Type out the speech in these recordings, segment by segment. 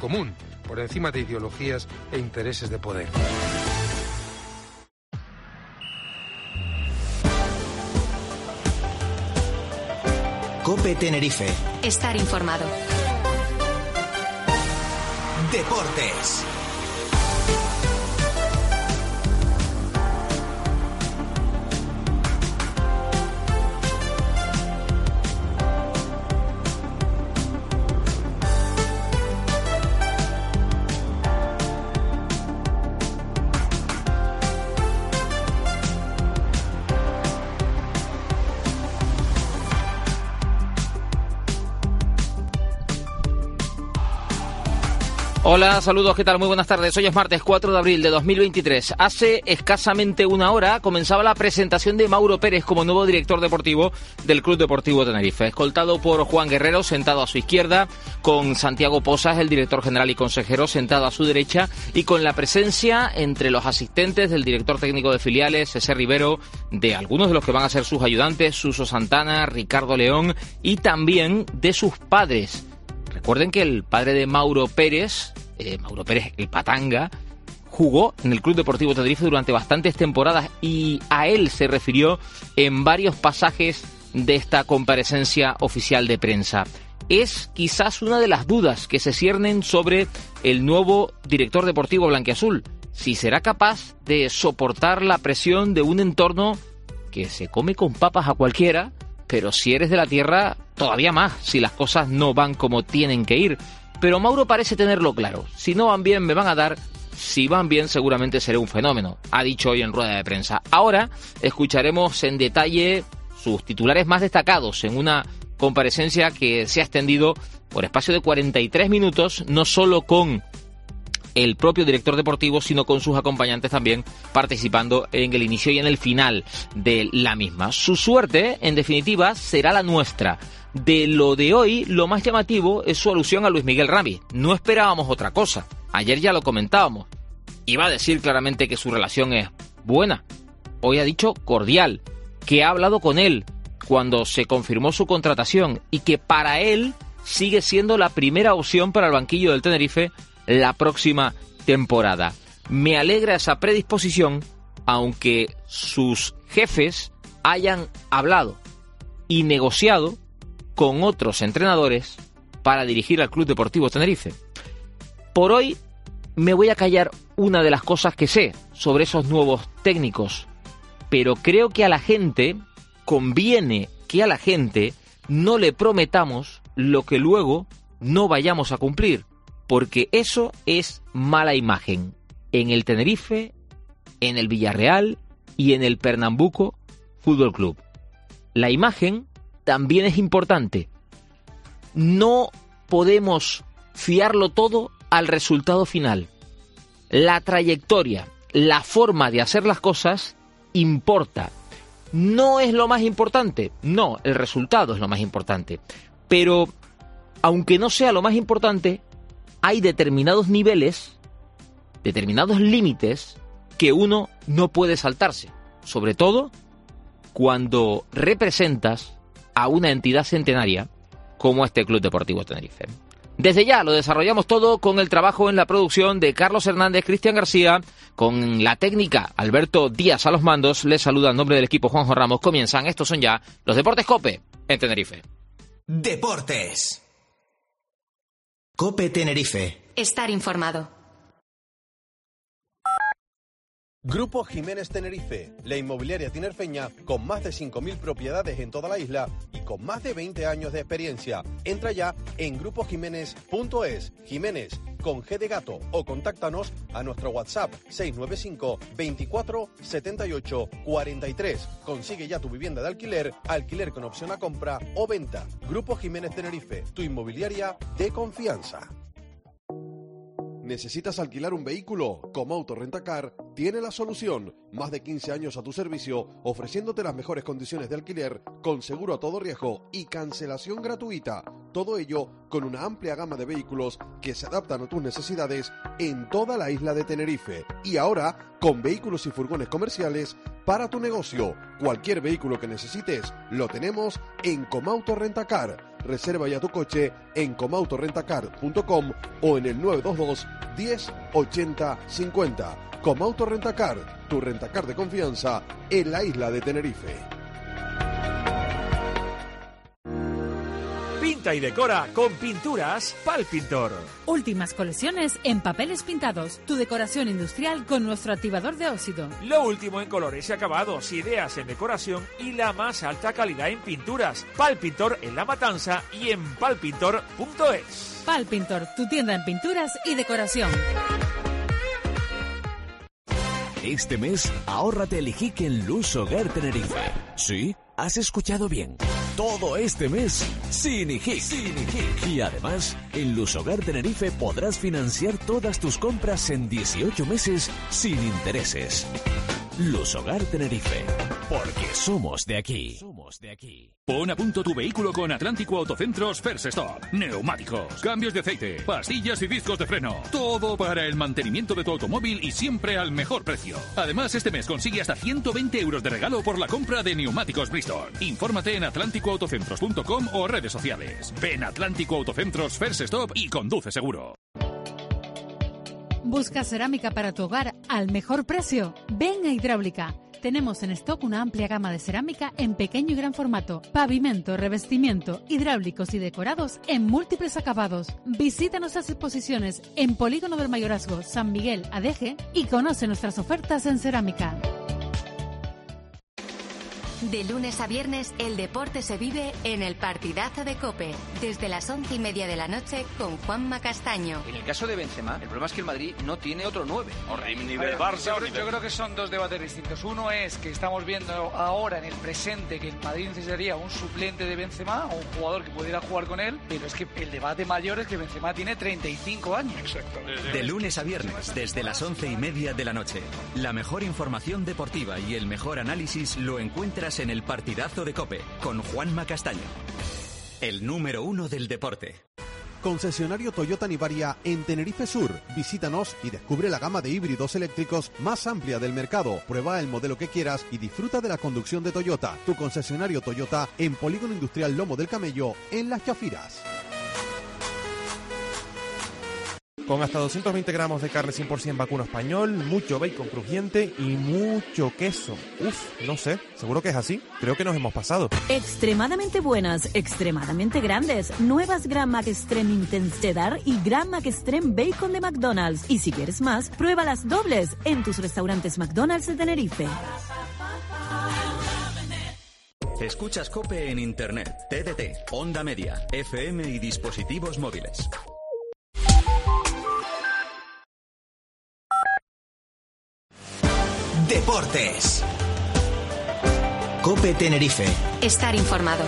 común, por encima de ideologías e intereses de poder. COPE Tenerife. Estar informado. Deportes. Hola, saludos, ¿qué tal? Muy buenas tardes. Hoy es martes 4 de abril de 2023. Hace escasamente una hora comenzaba la presentación de Mauro Pérez como nuevo director deportivo del Club Deportivo Tenerife. Escoltado por Juan Guerrero, sentado a su izquierda, con Santiago Posas, el director general y consejero, sentado a su derecha, y con la presencia entre los asistentes del director técnico de filiales, César Rivero, de algunos de los que van a ser sus ayudantes, Suso Santana, Ricardo León, y también de sus padres. Recuerden que el padre de Mauro Pérez el Patanga, jugó en el Club Deportivo Tenerife durante bastantes temporadas y a él se refirió en varios pasajes de esta comparecencia oficial de prensa. Es quizás una de las dudas que se ciernen sobre el nuevo director deportivo blanquiazul, si será capaz de soportar la presión de un entorno que se come con papas a cualquiera, pero si eres de la tierra, todavía más, si las cosas no van como tienen que ir. Pero Mauro parece tenerlo claro. Si no van bien, me van a dar. Si van bien, seguramente seré un fenómeno, ha dicho hoy en rueda de prensa. Ahora escucharemos en detalle sus titulares más destacados en una comparecencia que se ha extendido por espacio de 43 minutos, no solo con el propio director deportivo, sino con sus acompañantes también participando en el inicio y en el final de la misma. Su suerte, en definitiva, será la nuestra. De lo de hoy, lo más llamativo es su alusión a Luis Miguel Rami. No esperábamos otra cosa. Ayer ya lo comentábamos. Iba a decir claramente que su relación es buena. Hoy ha dicho cordial, que ha hablado con él cuando se confirmó su contratación y que para él sigue siendo la primera opción para el banquillo del Tenerife la próxima temporada. Me alegra esa predisposición, aunque sus jefes hayan hablado y negociado con otros entrenadores para dirigir al Club Deportivo Tenerife. Por hoy me voy a callar una de las cosas que sé sobre esos nuevos técnicos, pero creo que a la gente conviene que a la gente no le prometamos lo que luego no vayamos a cumplir, porque eso es mala imagen en el Tenerife, en el Villarreal y en el Pernambuco Fútbol Club. La imagen también es importante. No podemos fiarlo todo al resultado final. La trayectoria, la forma de hacer las cosas importa. No es lo más importante, no, el resultado es lo más importante. Pero, aunque no sea lo más importante, hay determinados niveles, determinados límites que uno no puede saltarse. Sobre todo cuando representas a una entidad centenaria como este Club Deportivo Tenerife. Desde ya lo desarrollamos todo con el trabajo en la producción de Carlos Hernández, Cristian García, con la técnica Alberto Díaz a los mandos. Les saluda en nombre del equipo Juanjo Ramos. Comienzan, estos son ya los Deportes COPE en Tenerife. Deportes. COPE Tenerife. Estar informado. Grupo Jiménez Tenerife, la inmobiliaria tinerfeña con más de 5.000 propiedades en toda la isla y con más de 20 años de experiencia. Entra ya en grupojiménez.es, Jiménez con G de gato, o contáctanos a nuestro WhatsApp 695 24 78 43. Consigue ya tu vivienda de alquiler, alquiler con opción a compra o venta. Grupo Jiménez Tenerife, tu inmobiliaria de confianza. ¿Necesitas alquilar un vehículo? Comauto Rentacar tiene la solución. Más de 15 años a tu servicio, ofreciéndote las mejores condiciones de alquiler, con seguro a todo riesgo y cancelación gratuita. Todo ello con una amplia gama de vehículos que se adaptan a tus necesidades en toda la isla de Tenerife. Y ahora, con vehículos y furgones comerciales para tu negocio. Cualquier vehículo que necesites, lo tenemos en Comauto Rentacar. Reserva ya tu coche en comautorentacar.com o en el 922 10 80 50. Comauto Rentacar, tu rentacar de confianza en la isla de Tenerife. Pinta y decora con pinturas Palpintor. Últimas colecciones en papeles pintados. Tu decoración industrial con nuestro activador de óxido. Lo último en colores y acabados, ideas en decoración y la más alta calidad en pinturas. Palpintor en La Matanza y en palpintor.es. Palpintor, tu tienda en pinturas y decoración. Este mes, ahórrate el hijique en Luz Hogar Tenerife. ¿Sí? ¿Has escuchado bien? Todo este mes, sin IJIC. Y además, en Luz Hogar Tenerife podrás financiar todas tus compras en 18 meses sin intereses. Luz Hogar Tenerife, porque somos de aquí. Pon a punto tu vehículo con Atlántico Autocentros First Stop. Neumáticos, cambios de aceite, pastillas y discos de freno. Todo para el mantenimiento de tu automóvil y siempre al mejor precio. Además, este mes consigue hasta 120 euros de regalo por la compra de neumáticos Bristol. Infórmate en atlánticoautocentros.com o redes sociales. Ven a Atlántico Autocentros First Stop y conduce seguro. Busca cerámica para tu hogar al mejor precio. Ven a Hidráulica. Tenemos en stock una amplia gama de cerámica en pequeño y gran formato, pavimento, revestimiento, hidráulicos y decorados en múltiples acabados. Visita nuestras exposiciones en Polígono del Mayorazgo, San Miguel, Adeje y conoce nuestras ofertas en cerámica. De lunes a viernes, el deporte se vive en el partidazo de COPE, desde las 11:30 de la noche con Juanma Castaño. En el caso de Benzema, el problema es que el Madrid no tiene otro 9. Nivel Barça. Yo creo que son dos debates distintos. Uno es que estamos viendo ahora en el presente que el Madrid necesitaría un suplente de Benzema o un jugador que pudiera jugar con él, pero es que el debate mayor es que Benzema tiene 35 años. Exacto. De lunes a viernes, desde las 11:30 de la noche. La mejor información deportiva y el mejor análisis lo encuentras en el partidazo de COPE, con Juanma Castaño, el número 1 del deporte. Concesionario Toyota Nivaria en Tenerife Sur. Visítanos y descubre la gama de híbridos eléctricos más amplia del mercado. Prueba el modelo que quieras y disfruta de la conducción de Toyota. Tu concesionario Toyota en Polígono Industrial Lomo del Camello, en Las Chafiras. Con hasta 220 gramos de carne 100% vacuno español, mucho bacon crujiente y mucho queso. No sé, seguro que es así. Creo que nos hemos pasado. Extremadamente buenas, extremadamente grandes. Nuevas Grand Mac Extreme Intense Cheddar y Grand Mac Extreme Bacon de McDonald's. Y si quieres más, prueba las dobles en tus restaurantes McDonald's de Tenerife. Escuchas COPE en Internet, TDT, Onda Media, FM y dispositivos móviles. Deportes. COPE Tenerife. Estar informado.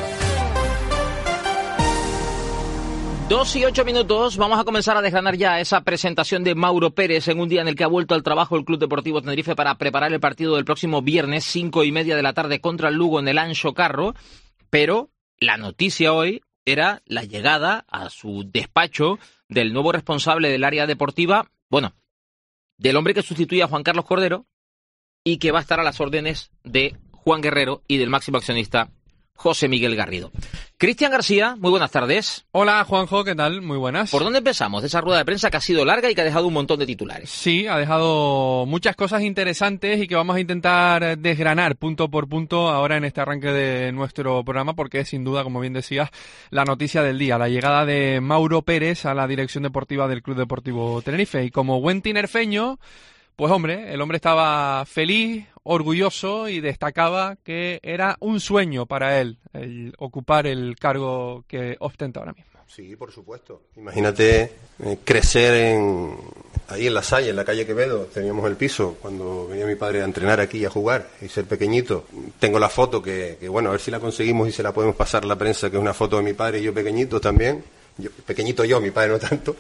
2:08, vamos a comenzar a desgranar ya esa presentación de Mauro Pérez en un día en el que ha vuelto al trabajo el Club Deportivo Tenerife para preparar el partido del próximo viernes, 5:30 de la tarde contra el Lugo en el Anxo Carro, pero la noticia hoy era la llegada a su despacho del nuevo responsable del área deportiva, del hombre que sustituye a Juan Carlos Cordero y que va a estar a las órdenes de Juan Guerrero y del máximo accionista José Miguel Garrido. Cristian García, muy buenas tardes. Hola, Juanjo, ¿qué tal? Muy buenas. ¿Por dónde empezamos? De esa rueda de prensa que ha sido larga y que ha dejado un montón de titulares. Sí, ha dejado muchas cosas interesantes y que vamos a intentar desgranar punto por punto ahora en este arranque de nuestro programa, porque es sin duda, como bien decías, la noticia del día, la llegada de Mauro Pérez a la dirección deportiva del Club Deportivo Tenerife. Y como buen tinerfeño, pues el hombre estaba feliz, orgulloso y destacaba que era un sueño para él el ocupar el cargo que ostenta ahora mismo. Sí, por supuesto. Imagínate crecer ahí en La Salle, en la calle Quevedo. Teníamos el piso cuando venía mi padre a entrenar aquí y a jugar y ser pequeñito. Tengo la foto que a ver si la conseguimos y se la podemos pasar a la prensa, que es una foto de mi padre y yo pequeñito también. Pequeñito yo, mi padre no tanto.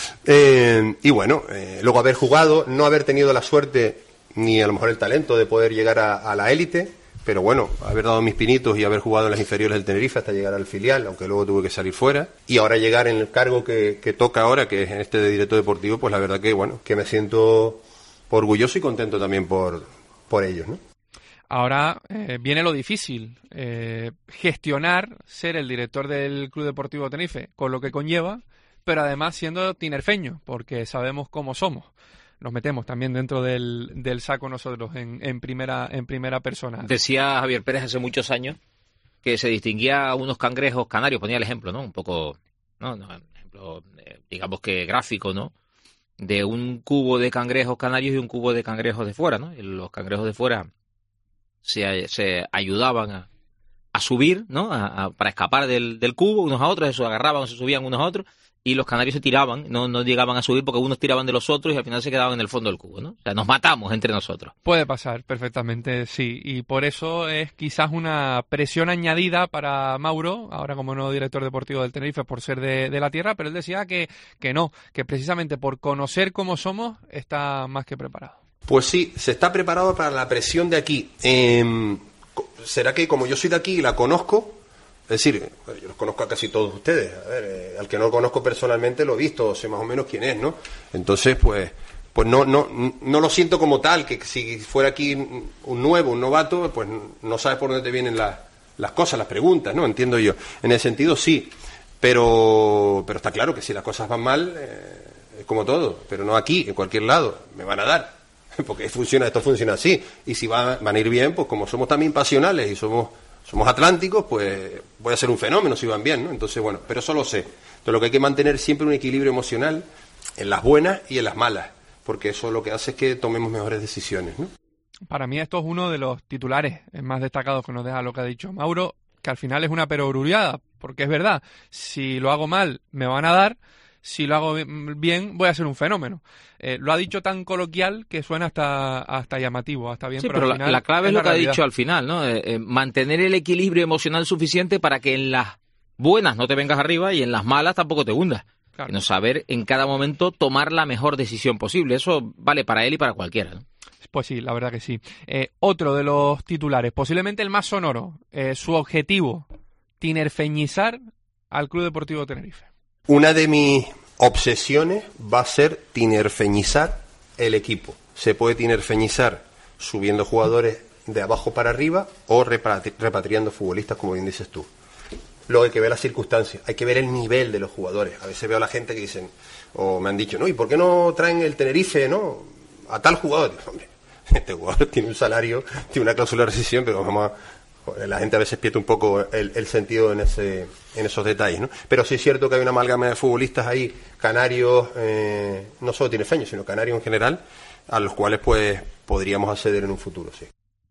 Luego haber jugado, no haber tenido la suerte ni a lo mejor el talento de poder llegar a la élite, pero haber dado mis pinitos y haber jugado en las inferiores del Tenerife hasta llegar al filial, aunque luego tuve que salir fuera, y ahora llegar en el cargo que toca ahora, que es este de director deportivo, pues la verdad que me siento orgulloso y contento también por ellos, ¿no? Ahora viene lo difícil, gestionar, ser el director del Club Deportivo Tenerife, con lo que conlleva, pero además siendo tinerfeño, porque sabemos cómo somos. Nos metemos también dentro del saco nosotros en primera persona. Decía Javier Pérez hace muchos años que se distinguía a unos cangrejos canarios, ponía el ejemplo, ¿no? Un poco, ¿no? Ejemplo, digamos que gráfico, ¿no? De un cubo de cangrejos canarios y un cubo de cangrejos de fuera, ¿no? Y los cangrejos de fuera se ayudaban a subir, ¿no? Para escapar del cubo unos a otros, eso agarraban, se subían unos a otros, y los canarios se tiraban, no llegaban a subir porque unos tiraban de los otros y al final se quedaban en el fondo del cubo, ¿no? O sea, nos matamos entre nosotros. Puede pasar perfectamente, sí, y por eso es quizás una presión añadida para Mauro, ahora como nuevo director deportivo del Tenerife, por ser de la tierra, pero él decía que no, que precisamente por conocer cómo somos está más que preparado. Pues sí, se está preparado para la presión de aquí. ¿Será que como yo soy de aquí y la conozco? Es decir, yo los conozco a casi todos ustedes. A ver, al que no lo conozco personalmente lo he visto, sé más o menos quién es, ¿no? Entonces, pues no lo siento como tal, que si fuera aquí un novato, pues no sabes por dónde te vienen las cosas, las preguntas, ¿no? Entiendo yo. En ese sentido, sí. Pero está claro que si las cosas van mal, es como todo. Pero no aquí, en cualquier lado, me van a dar. Porque esto funciona así. Y si van a ir bien, pues como somos también pasionales y somos atlánticos, pues voy a ser un fenómeno si van bien, ¿no? Entonces, bueno, pero eso lo sé. Entonces, lo que hay que mantener siempre un equilibrio emocional en las buenas y en las malas, porque eso lo que hace es que tomemos mejores decisiones, ¿no? Para mí esto es uno de los titulares más destacados que nos deja lo que ha dicho Mauro, que al final es una perogrullada, porque es verdad, si lo hago mal me van a dar, si lo hago bien voy a ser un fenómeno. Lo ha dicho tan coloquial que suena hasta llamativo, hasta bien. Sí, pero al final la clave es lo que ha dicho al final, ¿no? Mantener el equilibrio emocional suficiente para que en las buenas no te vengas arriba y en las malas tampoco te hundas. Claro. No saber en cada momento tomar la mejor decisión posible. Eso vale para él y para cualquiera, ¿no? Pues sí, la verdad que sí. Otro de los titulares, posiblemente el más sonoro, su objetivo, tinerfeñizar al Club Deportivo Tenerife. Una de mis obsesiones va a ser tinerfeñizar el equipo. Se puede tinerfeñizar subiendo jugadores de abajo para arriba o repatriando futbolistas, como bien dices tú. Luego hay que ver las circunstancias, hay que ver el nivel de los jugadores. A veces veo a la gente que dicen, o me han dicho, ¿no? ¿Y por qué no traen el Tenerife, no? A tal jugador. Hombre, este jugador tiene un salario, tiene una cláusula de rescisión, pero vamos a... La gente a veces pierde un poco el sentido en esos detalles, ¿no? Pero sí es cierto que hay una amalgama de futbolistas ahí, canarios, no solo tinerfeños, sino canarios en general, a los cuales pues podríamos acceder en un futuro, sí.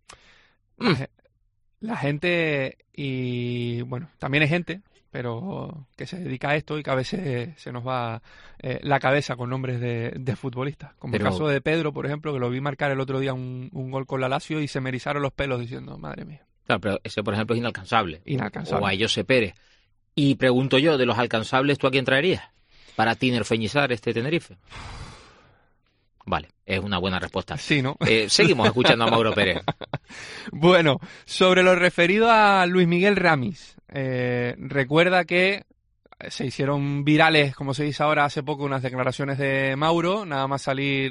La gente, y bueno, también hay gente, pero que se dedica a esto y que a veces se nos va la cabeza con nombres de futbolistas. Como el caso de Pedro, por ejemplo, que lo vi marcar el otro día un gol con la Lazio y se me erizaron los pelos diciendo, madre mía. Claro, pero ese, por ejemplo, es inalcanzable. Inalcanzable. O a José Pérez. Y pregunto yo, de los alcanzables, ¿tú a quién traerías para tinerfeñizar este Tenerife? Vale, es una buena respuesta. Sí, ¿no? Seguimos escuchando a Mauro Pérez. Bueno, sobre lo referido a Luis Miguel Ramis, recuerda que se hicieron virales, como se dice ahora, hace poco unas declaraciones de Mauro, nada más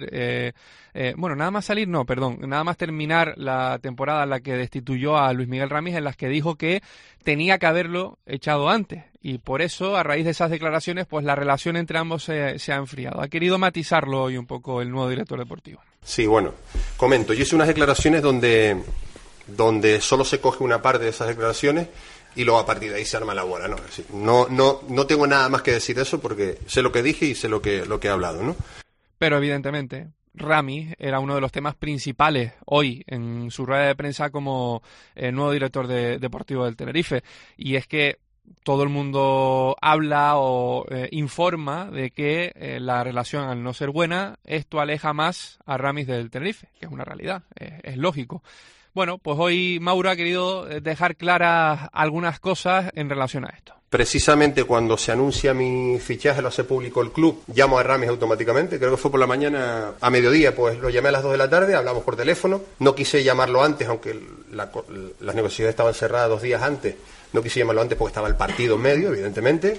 terminar la temporada en la que destituyó a Luis Miguel Ramis, en las que dijo que tenía que haberlo echado antes, y por eso, a raíz de esas declaraciones, pues la relación entre ambos se ha enfriado. Ha querido matizarlo hoy un poco el nuevo director deportivo. Sí, bueno, comento, yo hice unas declaraciones donde solo se coge una parte de esas declaraciones y luego a partir de ahí se arma la bola, ¿no? Es decir, no tengo nada más que decir de eso porque sé lo que dije y sé lo que he hablado, ¿no? Pero evidentemente Ramis era uno de los temas principales hoy en su rueda de prensa como nuevo director deportivo del Tenerife, y es que todo el mundo habla o informa de que la relación, al no ser buena, esto aleja más a Ramis del Tenerife, que es una realidad, es lógico. Bueno, pues hoy Mauro ha querido dejar claras algunas cosas en relación a esto. Precisamente cuando se anuncia mi fichaje, lo hace público el club, llamo a Ramis automáticamente, creo que fue por la mañana a mediodía, pues lo llamé a las 2 de la tarde, hablamos por teléfono, no quise llamarlo antes, aunque las negociaciones estaban cerradas 2 días antes, no quise llamarlo antes porque estaba el partido en medio, evidentemente,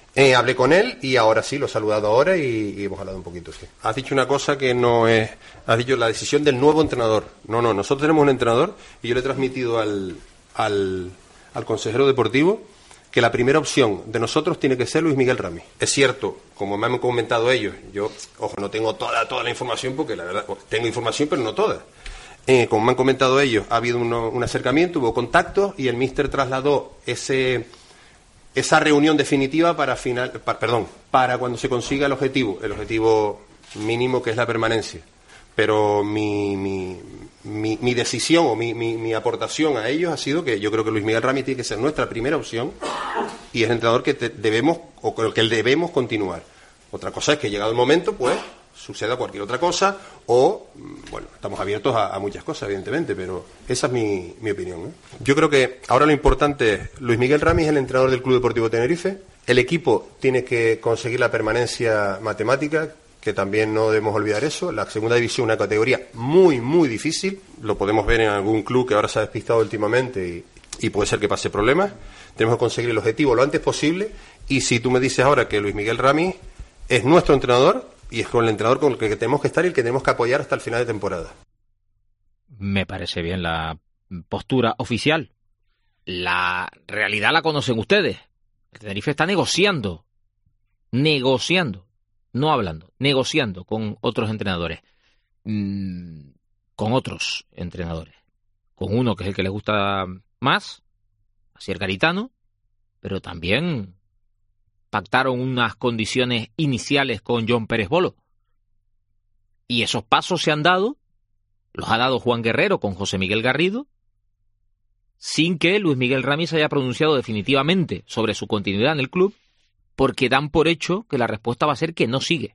Hablé con él y ahora sí, lo he saludado ahora y hemos hablado un poquito, sí. Has dicho una cosa que no es... Has dicho la decisión del nuevo entrenador. No, nosotros tenemos un entrenador y yo le he transmitido al consejero deportivo que la primera opción de nosotros tiene que ser Luis Miguel Ramis. Es cierto, como me han comentado ellos, yo, ojo, no tengo toda la información porque la verdad, tengo información pero no toda. Como me han comentado ellos, ha habido un acercamiento, hubo contactos y el míster trasladó esa reunión definitiva para cuando se consiga el objetivo mínimo que es la permanencia. Pero mi decisión o mi aportación a ellos ha sido que yo creo que Luis Miguel Ramis tiene que ser nuestra primera opción y es el entrenador que con el que debemos continuar. Otra cosa es que llegado el momento, pues, suceda cualquier otra cosa o, bueno, estamos abiertos a muchas cosas, evidentemente, pero esa es mi opinión, ¿eh? Yo creo que ahora lo importante es, Luis Miguel Ramis es el entrenador del Club Deportivo Tenerife, el equipo tiene que conseguir la permanencia matemática, que también no debemos olvidar eso. La segunda división es una categoría muy, muy difícil, lo podemos ver en algún club que ahora se ha despistado últimamente y puede ser que pase problemas. Tenemos que conseguir el objetivo lo antes posible y si tú me dices ahora que Luis Miguel Ramis es nuestro entrenador, y es con el entrenador con el que tenemos que estar y el que tenemos que apoyar hasta el final de temporada. Me parece bien la postura oficial. La realidad la conocen ustedes. El Tenerife está negociando, no hablando, negociando con otros entrenadores. Con uno que es el que les gusta más, Asier Garitano, pero también pactaron unas condiciones iniciales con John Pérez Bolo. Y esos pasos se han dado, los ha dado Juan Guerrero con José Miguel Garrido, sin que Luis Miguel Ramis haya pronunciado definitivamente sobre su continuidad en el club, porque dan por hecho que la respuesta va a ser que no sigue.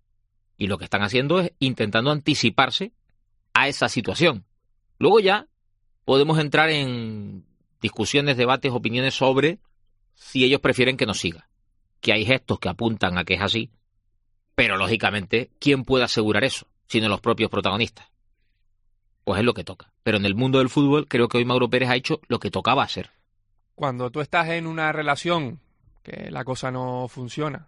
Y lo que están haciendo es intentando anticiparse a esa situación. Luego ya podemos entrar en discusiones, debates, opiniones sobre si ellos prefieren que no siga. Que hay gestos que apuntan a que es así, pero lógicamente, ¿quién puede asegurar eso? Sino los propios protagonistas. Pues es lo que toca. Pero en el mundo del fútbol creo que hoy Mauro Pérez ha hecho lo que tocaba hacer. Cuando tú estás en una relación que la cosa no funciona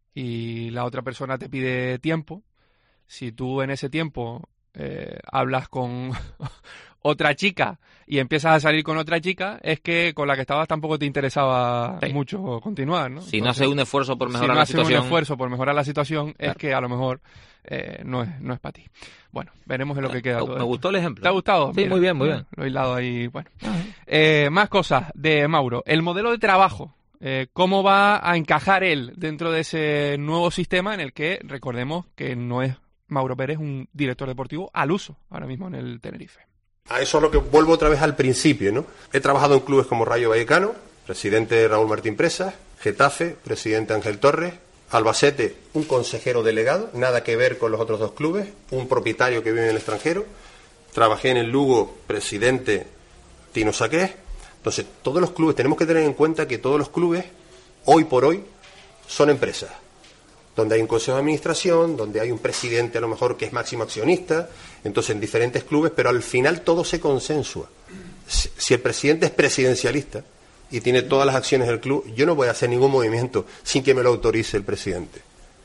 y la otra persona te pide tiempo, si tú en ese tiempo hablas con otra chica y empiezas a salir con otra chica, es que con la que estabas tampoco te interesaba mucho continuar, ¿no? Si no haces un esfuerzo por mejorar la situación. Si no haces un esfuerzo por mejorar la situación, claro, es que a lo mejor no es para ti. Bueno, veremos en lo que queda todo Me esto. gustó el ejemplo. ¿Te ha gustado? Sí, Mira, muy bien. Lo he hilado ahí, bueno. Más cosas de Mauro. El modelo de trabajo. ¿Cómo va a encajar él dentro de ese nuevo sistema en el que, recordemos, que no es Mauro Pérez un director deportivo al uso ahora mismo en el Tenerife? A eso es lo que vuelvo otra vez al principio, ¿no? He trabajado en clubes como Rayo Vallecano, presidente Raúl Martín Presas, Getafe, presidente Ángel Torres, Albacete, un consejero delegado, nada que ver con los otros dos clubes, un propietario que vive en el extranjero. Trabajé en el Lugo, presidente Tino Saqués. Entonces, todos los clubes, tenemos que tener en cuenta que todos los clubes, hoy por hoy, son empresas, donde hay un consejo de administración, donde hay un presidente a lo mejor que es máximo accionista, entonces en diferentes clubes, pero al final todo se consensúa. Si el presidente es presidencialista y tiene todas las acciones del club, yo no voy a hacer ningún movimiento sin que me lo autorice el presidente.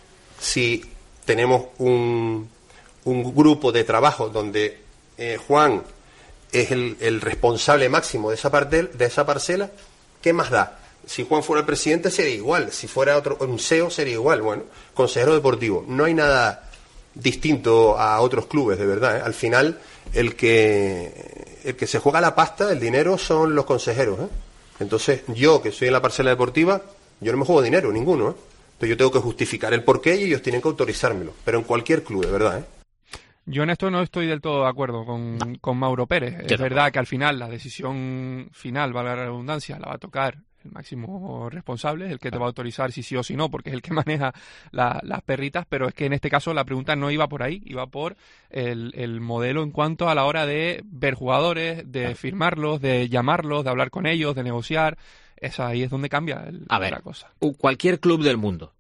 Si tenemos un grupo de trabajo donde Juan es el responsable máximo de esa parcela, ¿qué más da? Si Juan fuera el presidente sería igual, si fuera un CEO sería igual. Bueno, consejero deportivo, no hay nada distinto a otros clubes, de verdad, ¿eh? Al final el que se juega la pasta, el dinero, son los consejeros, ¿eh? Entonces yo, que soy en la parcela deportiva, yo no me juego dinero, ninguno, ¿eh? Entonces yo tengo que justificar el porqué y ellos tienen que autorizármelo, pero en cualquier club, de verdad, ¿eh? Yo en esto no estoy del todo de acuerdo con Mauro Pérez. Es verdad que al final la decisión final, valga la redundancia, la va a tocar el máximo responsable, el que te va a autorizar si sí o si no, porque es el que maneja las perritas, pero es que en este caso la pregunta no iba por ahí, iba por el modelo en cuanto a la hora de ver jugadores, de firmarlos, de llamarlos, de hablar con ellos, de negociar. Ahí es donde cambia la cosa. Cualquier club del mundo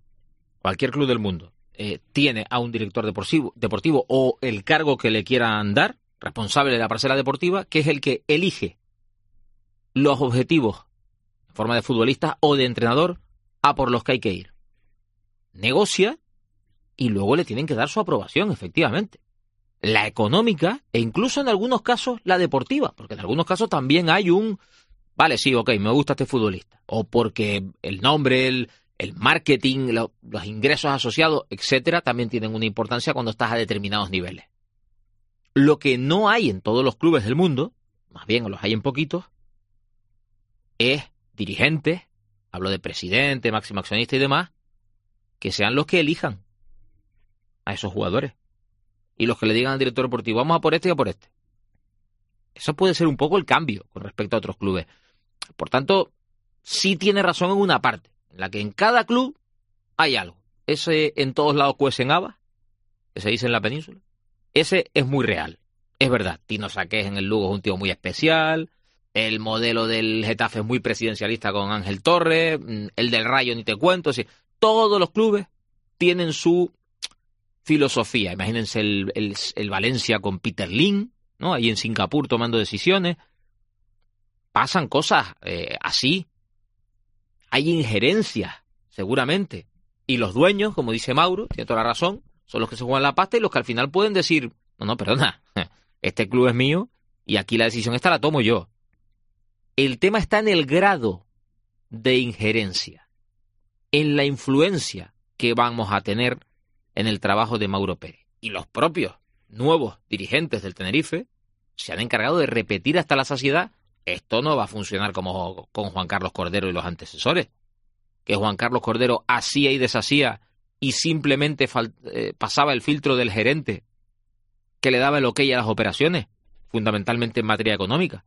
tiene a un director deportivo o el cargo que le quieran dar, responsable de la parcela deportiva, que es el que elige los objetivos en forma de futbolista o de entrenador a por los que hay que ir. Negocia y luego le tienen que dar su aprobación, efectivamente. La económica e incluso en algunos casos la deportiva, porque en algunos casos también hay un, vale, sí, ok, me gusta este futbolista, o porque el nombre, el marketing, los ingresos asociados, etcétera, también tienen una importancia cuando estás a determinados niveles. Lo que no hay en todos los clubes del mundo, más bien los hay en poquitos, es dirigentes, hablo de presidente, máximo accionista y demás, que sean los que elijan a esos jugadores. Y los que le digan al director deportivo, vamos a por este y a por este. Eso puede ser un poco el cambio con respecto a otros clubes. Por tanto, sí tiene razón en una parte, en la que en cada club hay algo. Ese en todos lados cuecen habas, que se dice en la península. Ese es muy real. Es verdad, Tino Saqués en el Lugo es un tío muy especial. El modelo del Getafe es muy presidencialista con Ángel Torres. El del Rayo ni te cuento. Sí, todos los clubes tienen su filosofía. Imagínense el Valencia con Peter Lim, ¿no? Ahí en Singapur tomando decisiones. Pasan cosas así. Hay injerencias, seguramente. Y los dueños, como dice Mauro, tiene toda la razón, son los que se juegan la pasta y los que al final pueden decir, no, perdona, este club es mío y aquí la decisión esta la tomo yo. El tema está en el grado de injerencia, en la influencia que vamos a tener en el trabajo de Mauro Pérez. Y los propios nuevos dirigentes del Tenerife se han encargado de repetir hasta la saciedad, esto no va a funcionar como con Juan Carlos Cordero y los antecesores, que Juan Carlos Cordero hacía y deshacía y simplemente pasaba el filtro del gerente que le daba el ok a las operaciones, fundamentalmente en materia económica.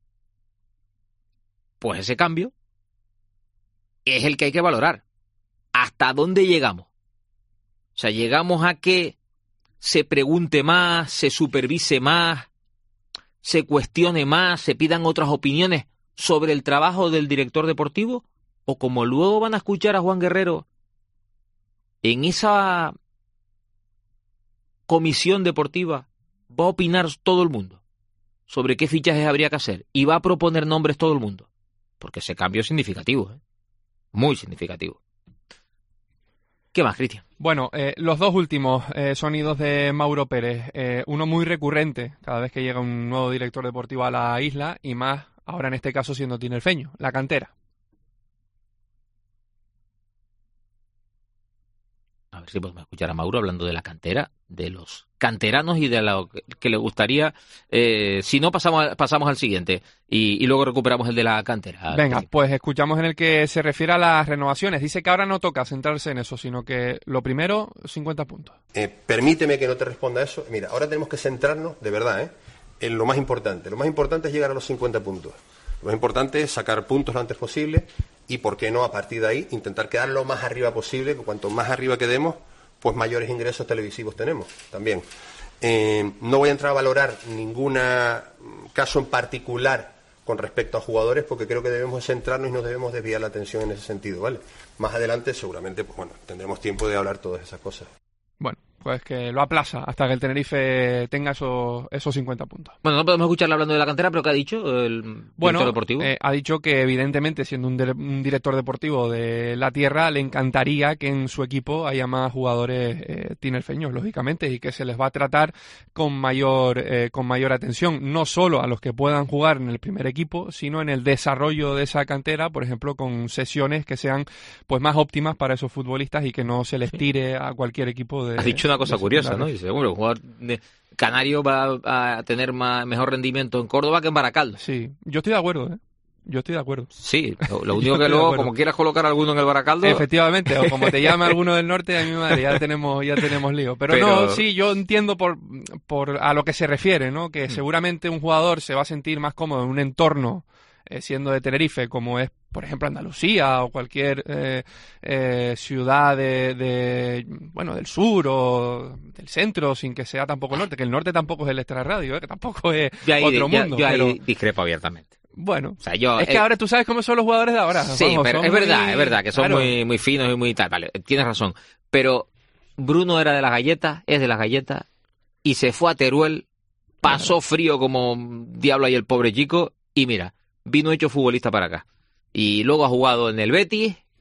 Pues ese cambio es el que hay que valorar. ¿Hasta dónde llegamos? O sea, llegamos a que se pregunte más, se supervise más, se cuestione más, se pidan otras opiniones sobre el trabajo del director deportivo, o como luego van a escuchar a Juan Guerrero en esa comisión deportiva, va a opinar todo el mundo sobre qué fichajes habría que hacer y va a proponer nombres todo el mundo, porque ese cambio es significativo, muy significativo. ¿Qué más, Cristian? Bueno, los dos últimos sonidos de Mauro Pérez, uno muy recurrente cada vez que llega un nuevo director deportivo a la isla y más ahora en este caso siendo tinerfeño, la cantera. A ver si podemos escuchar a Mauro hablando de la cantera, de los canteranos y de lo que le gustaría. Si no, pasamos al siguiente y luego recuperamos el de la cantera. Venga, pues escuchamos en el que se refiere a las renovaciones. Dice que ahora no toca centrarse en eso, sino que lo primero, 50 puntos. Permíteme que no te responda eso. Mira, ahora tenemos que centrarnos, de verdad, en lo más importante. Lo más importante es llegar a los 50 puntos. Lo más importante es sacar puntos lo antes posible y, ¿por qué no, a partir de ahí, intentar quedar lo más arriba posible? Que cuanto más arriba quedemos, pues mayores ingresos televisivos tenemos también. No voy a entrar a valorar ningún caso en particular con respecto a jugadores, porque creo que debemos centrarnos y no debemos desviar la atención en ese sentido, ¿vale? Más adelante seguramente, pues bueno, tendremos tiempo de hablar todas esas cosas. Bueno, pues que lo aplaza hasta que el Tenerife tenga esos 50 puntos. Bueno, no podemos escucharle hablando de la cantera, pero ¿qué ha dicho el director deportivo? Ha dicho que evidentemente, siendo un director deportivo de la tierra, le encantaría que en su equipo haya más jugadores tinerfeños, lógicamente, y que se les va a tratar con mayor atención, no solo a los que puedan jugar en el primer equipo, sino en el desarrollo de esa cantera, por ejemplo, con sesiones que sean pues más óptimas para esos futbolistas y que no se les tire a cualquier equipo de... Has dicho una cosa curiosa, ¿no? Dice, bueno, el jugador canario va a tener mejor rendimiento en Córdoba que en Baracaldo. Sí, yo estoy de acuerdo, Yo estoy de acuerdo. Sí, lo único que luego, como quieras colocar a alguno en el Baracaldo... Efectivamente, o como te llame alguno del norte, a mi madre, ya tenemos lío. Pero no, sí, yo entiendo por a lo que se refiere, ¿no? Que seguramente un jugador se va a sentir más cómodo en un entorno siendo de Tenerife, como es, por ejemplo, Andalucía o cualquier ciudad del sur o del centro, sin que sea tampoco el norte, que el norte tampoco es el extrarradio, que tampoco es otro mundo. Yo ahí discrepo abiertamente. Bueno, o sea, es que ahora tú sabes cómo son los jugadores de ahora. Sí, vamos, pero es verdad que son muy finos y muy tal. Vale, tienes razón. Pero Bruno era de las galletas, es de las galletas, y se fue a Teruel, pasó frío como diablo ahí el pobre chico, y mira, vino hecho futbolista para acá. Y luego ha jugado en el Betis,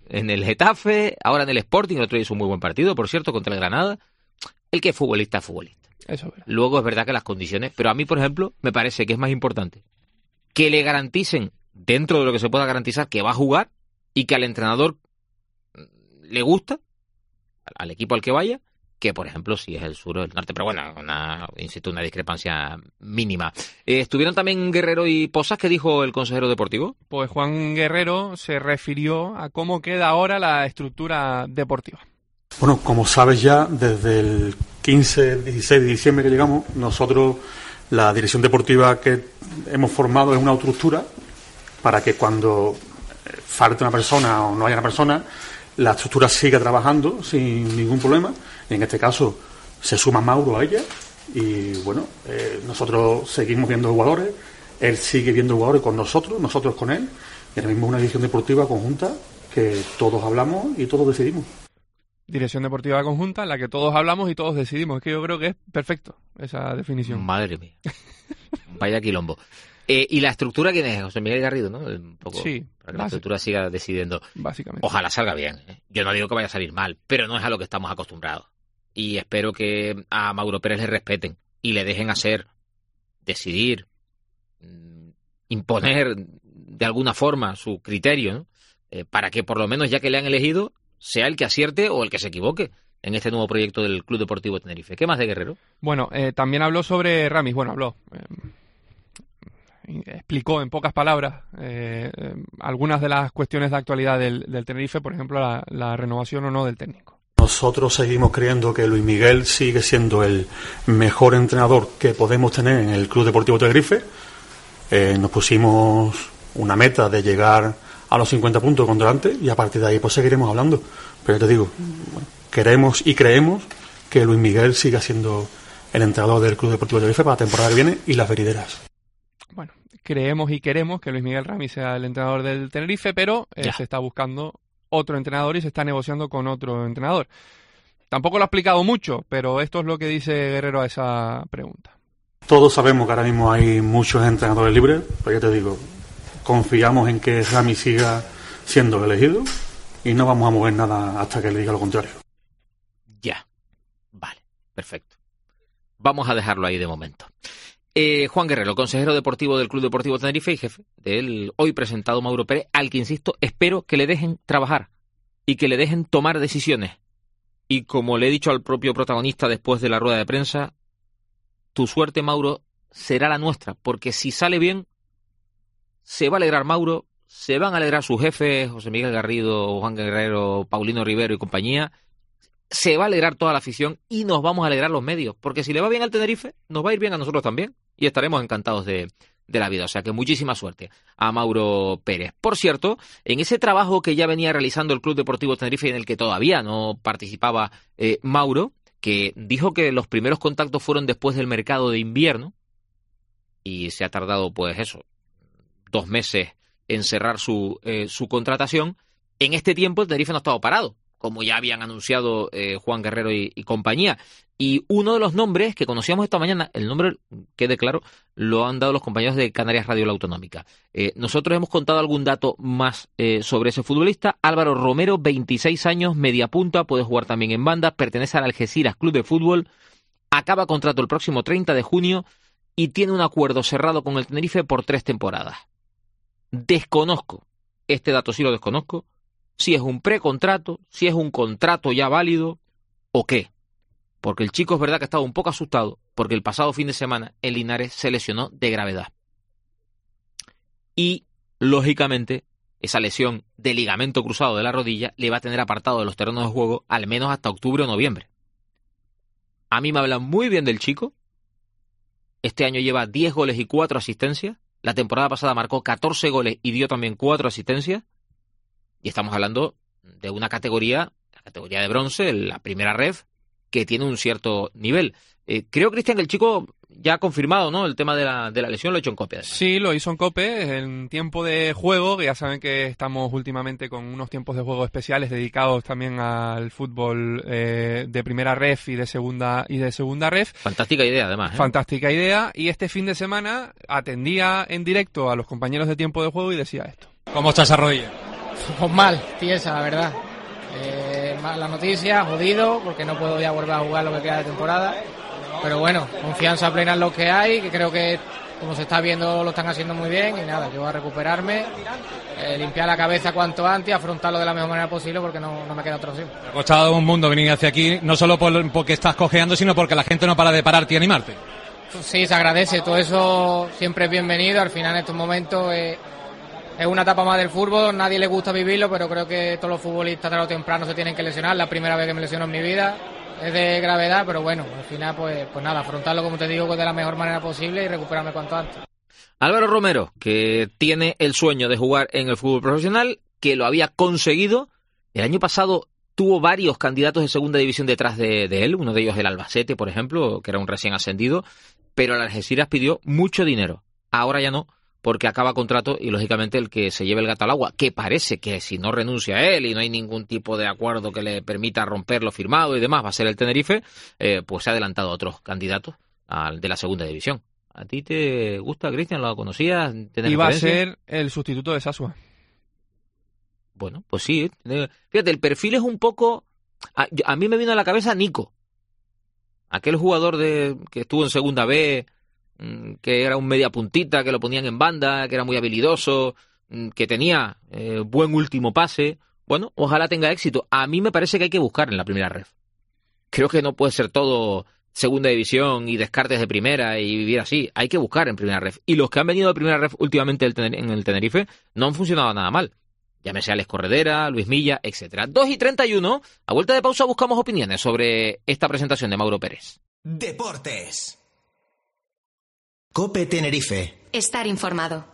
en el Getafe, ahora en el Sporting, el otro día hizo un muy buen partido, por cierto, contra el Granada. El que es futbolista, es futbolista. Eso es verdad. Luego es verdad que las condiciones, pero a mí, por ejemplo, me parece que es más importante que le garanticen, dentro de lo que se pueda garantizar, que va a jugar y que al entrenador le gusta, al equipo al que vaya, que por ejemplo si es el sur o el norte, pero bueno, insisto, una discrepancia mínima. ¿Estuvieron también Guerrero y Posas? ¿Qué dijo el consejero deportivo? Pues Juan Guerrero se refirió a cómo queda ahora la estructura deportiva. Bueno, como sabes ya, desde el 15, 16 de diciembre que llegamos, nosotros, la dirección deportiva que hemos formado es una estructura para que cuando falte una persona o no haya una persona, la estructura siga trabajando sin ningún problema. En este caso se suma Mauro a ella y bueno, nosotros seguimos viendo jugadores, él sigue viendo jugadores con nosotros con él, y ahora mismo es una dirección deportiva conjunta que todos hablamos y todos decidimos. Dirección deportiva conjunta en la que todos hablamos y todos decidimos. Es que yo creo que es perfecto esa definición. Madre mía. Vaya quilombo. ¿Y la estructura quién es? José Miguel Garrido, ¿no? Un poco, sí. Para que la estructura siga decidiendo. Básicamente. Ojalá salga bien. Yo no digo que vaya a salir mal, pero no es a lo que estamos acostumbrados. Y espero que a Mauro Pérez le respeten y le dejen hacer, decidir, imponer de alguna forma su criterio, ¿no? Para que por lo menos, ya que le han elegido, sea el que acierte o el que se equivoque en este nuevo proyecto del Club Deportivo Tenerife. ¿Qué más de Guerrero? Bueno, también habló sobre Ramis. Bueno, habló. Explicó en pocas palabras algunas de las cuestiones de actualidad del Tenerife, por ejemplo, la renovación o no del técnico. Nosotros seguimos creyendo que Luis Miguel sigue siendo el mejor entrenador que podemos tener en el Club Deportivo Tenerife. Nos pusimos una meta de llegar a los 50 puntos con delante y a partir de ahí pues seguiremos hablando. Pero te digo, queremos y creemos que Luis Miguel siga siendo el entrenador del Club Deportivo Tenerife para la temporada que viene y las venideras. Bueno, creemos y queremos que Luis Miguel Ramis sea el entrenador del Tenerife, pero se está buscando otro entrenador y se está negociando con otro entrenador. Tampoco lo ha explicado mucho, pero esto es lo que dice Guerrero a esa pregunta. Todos sabemos que ahora mismo hay muchos entrenadores libres, pero ya te digo, confiamos en que Ramis siga siendo elegido y no vamos a mover nada hasta que le diga lo contrario. Ya, vale, perfecto. Vamos a dejarlo ahí de momento. Juan Guerrero, consejero deportivo del Club Deportivo Tenerife y jefe del hoy presentado Mauro Pérez, al que, insisto, espero que le dejen trabajar y que le dejen tomar decisiones. Y como le he dicho al propio protagonista después de la rueda de prensa, tu suerte, Mauro, será la nuestra, porque si sale bien, se va a alegrar Mauro, se van a alegrar sus jefes, José Miguel Garrido, Juan Guerrero, Paulino Rivero y compañía, se va a alegrar toda la afición y nos vamos a alegrar los medios, porque si le va bien al Tenerife, nos va a ir bien a nosotros también y estaremos encantados de la vida. O sea que muchísima suerte a Mauro Pérez. Por cierto, en ese trabajo que ya venía realizando el Club Deportivo Tenerife y en el que todavía no participaba Mauro, que dijo que los primeros contactos fueron después del mercado de invierno y se ha tardado pues eso, 2 meses en cerrar su contratación. En este tiempo el Tenerife no ha estado parado, como ya habían anunciado Juan Guerrero y compañía. Y uno de los nombres que conocíamos esta mañana, el nombre, quede claro, lo han dado los compañeros de Canarias Radio La Autonómica. Nosotros hemos contado algún dato más sobre ese futbolista. Álvaro Romero, 26 años, media punta, puede jugar también en banda, pertenece al Algeciras Club de Fútbol, acaba contrato el próximo 30 de junio y tiene un acuerdo cerrado con el Tenerife por 3 temporadas. Desconozco, este dato sí lo desconozco, si es un precontrato, si es un contrato ya válido o qué. Porque el chico es verdad que estaba un poco asustado porque el pasado fin de semana en Linares se lesionó de gravedad. Y, lógicamente, esa lesión de ligamento cruzado de la rodilla le va a tener apartado de los terrenos de juego al menos hasta octubre o noviembre. A mí me hablan muy bien del chico. Este año lleva 10 goles y 4 asistencias. La temporada pasada marcó 14 goles y dio también 4 asistencias. Y estamos hablando de una categoría, la categoría de bronce, la primera ref, que tiene un cierto nivel. Creo, Cristian, que el chico ya ha confirmado, ¿no? El tema de la lesión lo ha hecho en COPE. Sí, lo hizo en COPE, en tiempo de juego, que ya saben que estamos últimamente con unos tiempos de juego especiales dedicados también al fútbol de primera ref y de segunda ref. Fantástica idea, además. Fantástica idea. Y este fin de semana atendía en directo a los compañeros de tiempo de juego y decía esto. ¿Cómo está esa rodilla? Pues mal, tiesa, la verdad. Mala noticia, jodido, porque no puedo ya volver a jugar lo que queda de temporada. Pero bueno, confianza plena en lo que hay, que creo que como se está viendo lo están haciendo muy bien. Y nada, yo voy a recuperarme, limpiar la cabeza cuanto antes y afrontarlo de la mejor manera posible, porque no me queda otra opción. Te ha costado un mundo venir hacia aquí, no solo porque estás cojeando, sino porque la gente no para de pararte y animarte. Sí, se agradece, todo eso siempre es bienvenido. Al final en estos momentos es una etapa más del fútbol, nadie le gusta vivirlo, pero creo que todos los futbolistas tarde o temprano se tienen que lesionar. La primera vez que me lesiono en mi vida, es de gravedad, pero bueno, al final pues nada, afrontarlo como te digo de la mejor manera posible y recuperarme cuanto antes. Álvaro Romero, que tiene el sueño de jugar en el fútbol profesional, que lo había conseguido. El año pasado tuvo varios candidatos de segunda división detrás de él, uno de ellos el Albacete, por ejemplo, que era un recién ascendido, pero el Algeciras pidió mucho dinero. Ahora ya no, porque acaba contrato y lógicamente el que se lleve el gato al agua, que parece que si no renuncia a él y no hay ningún tipo de acuerdo que le permita romper lo firmado y demás, va a ser el Tenerife, pues se ha adelantado a otros candidatos de la segunda división. ¿A ti te gusta, Cristian? ¿Lo conocías? Iba a ser el sustituto de Sasua. Bueno, pues sí. Fíjate, el perfil es un poco... A mí me vino a la cabeza Nico. Aquel jugador que estuvo en segunda B, que era un media puntita, que lo ponían en banda, que era muy habilidoso, que tenía buen último pase. Bueno, ojalá tenga éxito. A mí me parece que hay que buscar en la primera ref. Creo que no puede ser todo segunda división y descartes de primera y vivir así. Hay que buscar en primera ref. Y los que han venido de primera ref últimamente en el Tenerife no han funcionado nada mal. Llámese Alex Corredera, Luis Milla, etcétera. 2:31, a vuelta de pausa buscamos opiniones sobre esta presentación de Mauro Pérez. Deportes. COPE Tenerife. Estar informado.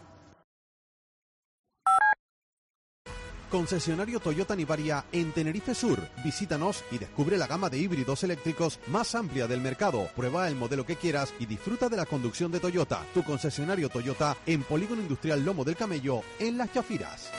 Concesionario Toyota Nivaria en Tenerife Sur. Visítanos y descubre la gama de híbridos eléctricos más amplia del mercado. Prueba el modelo que quieras y disfruta de la conducción de Toyota. Tu concesionario Toyota en Polígono Industrial Lomo del Camello, en Las Chafiras.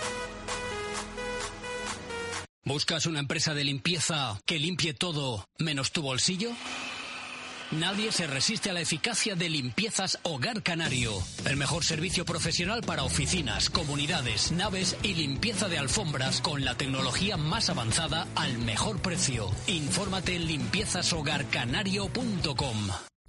¿Buscas una empresa de limpieza que limpie todo menos tu bolsillo? Nadie se resiste a la eficacia de Limpiezas Hogar Canario. El mejor servicio profesional para oficinas, comunidades, naves y limpieza de alfombras con la tecnología más avanzada al mejor precio. Infórmate en limpiezashogarcanario.com.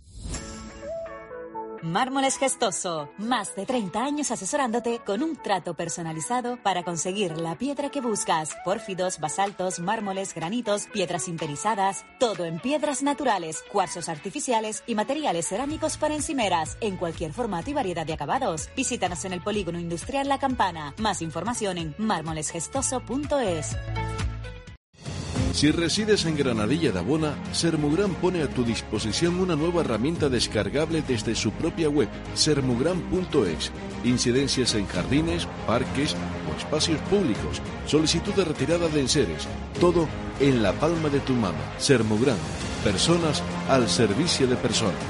Mármoles Gestoso, más de 30 años asesorándote con un trato personalizado para conseguir la piedra que buscas. Pórfidos, basaltos, mármoles, granitos, piedras sinterizadas, todo en piedras naturales, cuarzos artificiales y materiales cerámicos para encimeras, en cualquier formato y variedad de acabados. Visítanos en el Polígono Industrial La Campana. Más información en mármolesgestoso.es. Si resides en Granadilla de Abona, Sermugran pone a tu disposición una nueva herramienta descargable desde su propia web, sermugran.es. Incidencias en jardines, parques o espacios públicos, solicitud de retirada de enseres, todo en la palma de tu mano. Sermugran, personas al servicio de personas.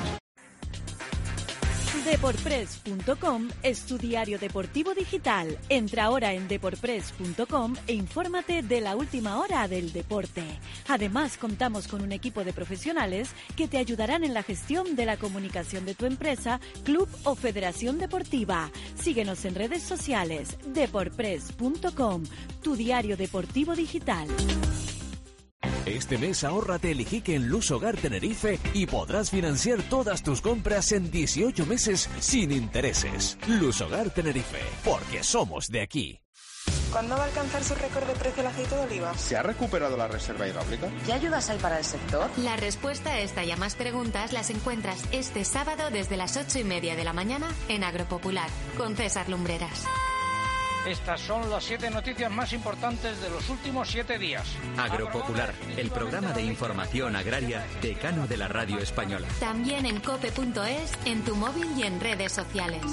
Deportpress.com es tu diario deportivo digital. Entra ahora en deportpress.com e infórmate de la última hora del deporte. Además, contamos con un equipo de profesionales que te ayudarán en la gestión de la comunicación de tu empresa, club o federación deportiva. Síguenos en redes sociales. Deportpress.com, tu diario deportivo digital. Este mes ahórrate el Ijique en Luz Hogar Tenerife y podrás financiar todas tus compras en 18 meses sin intereses. Luz Hogar Tenerife, porque somos de aquí. ¿Cuándo va a alcanzar su récord de precio el aceite de oliva? ¿Se ha recuperado la reserva hidráulica? ¿Qué ayudas hay para el sector? La respuesta a esta y a más preguntas las encuentras este sábado desde las 8:30 de la mañana en Agropopular, con César Lumbreras. Estas son las 7 noticias más importantes de los últimos 7 días. Agropopular, el programa de información agraria decano de la radio española. También en cope.es, en tu móvil y en redes sociales.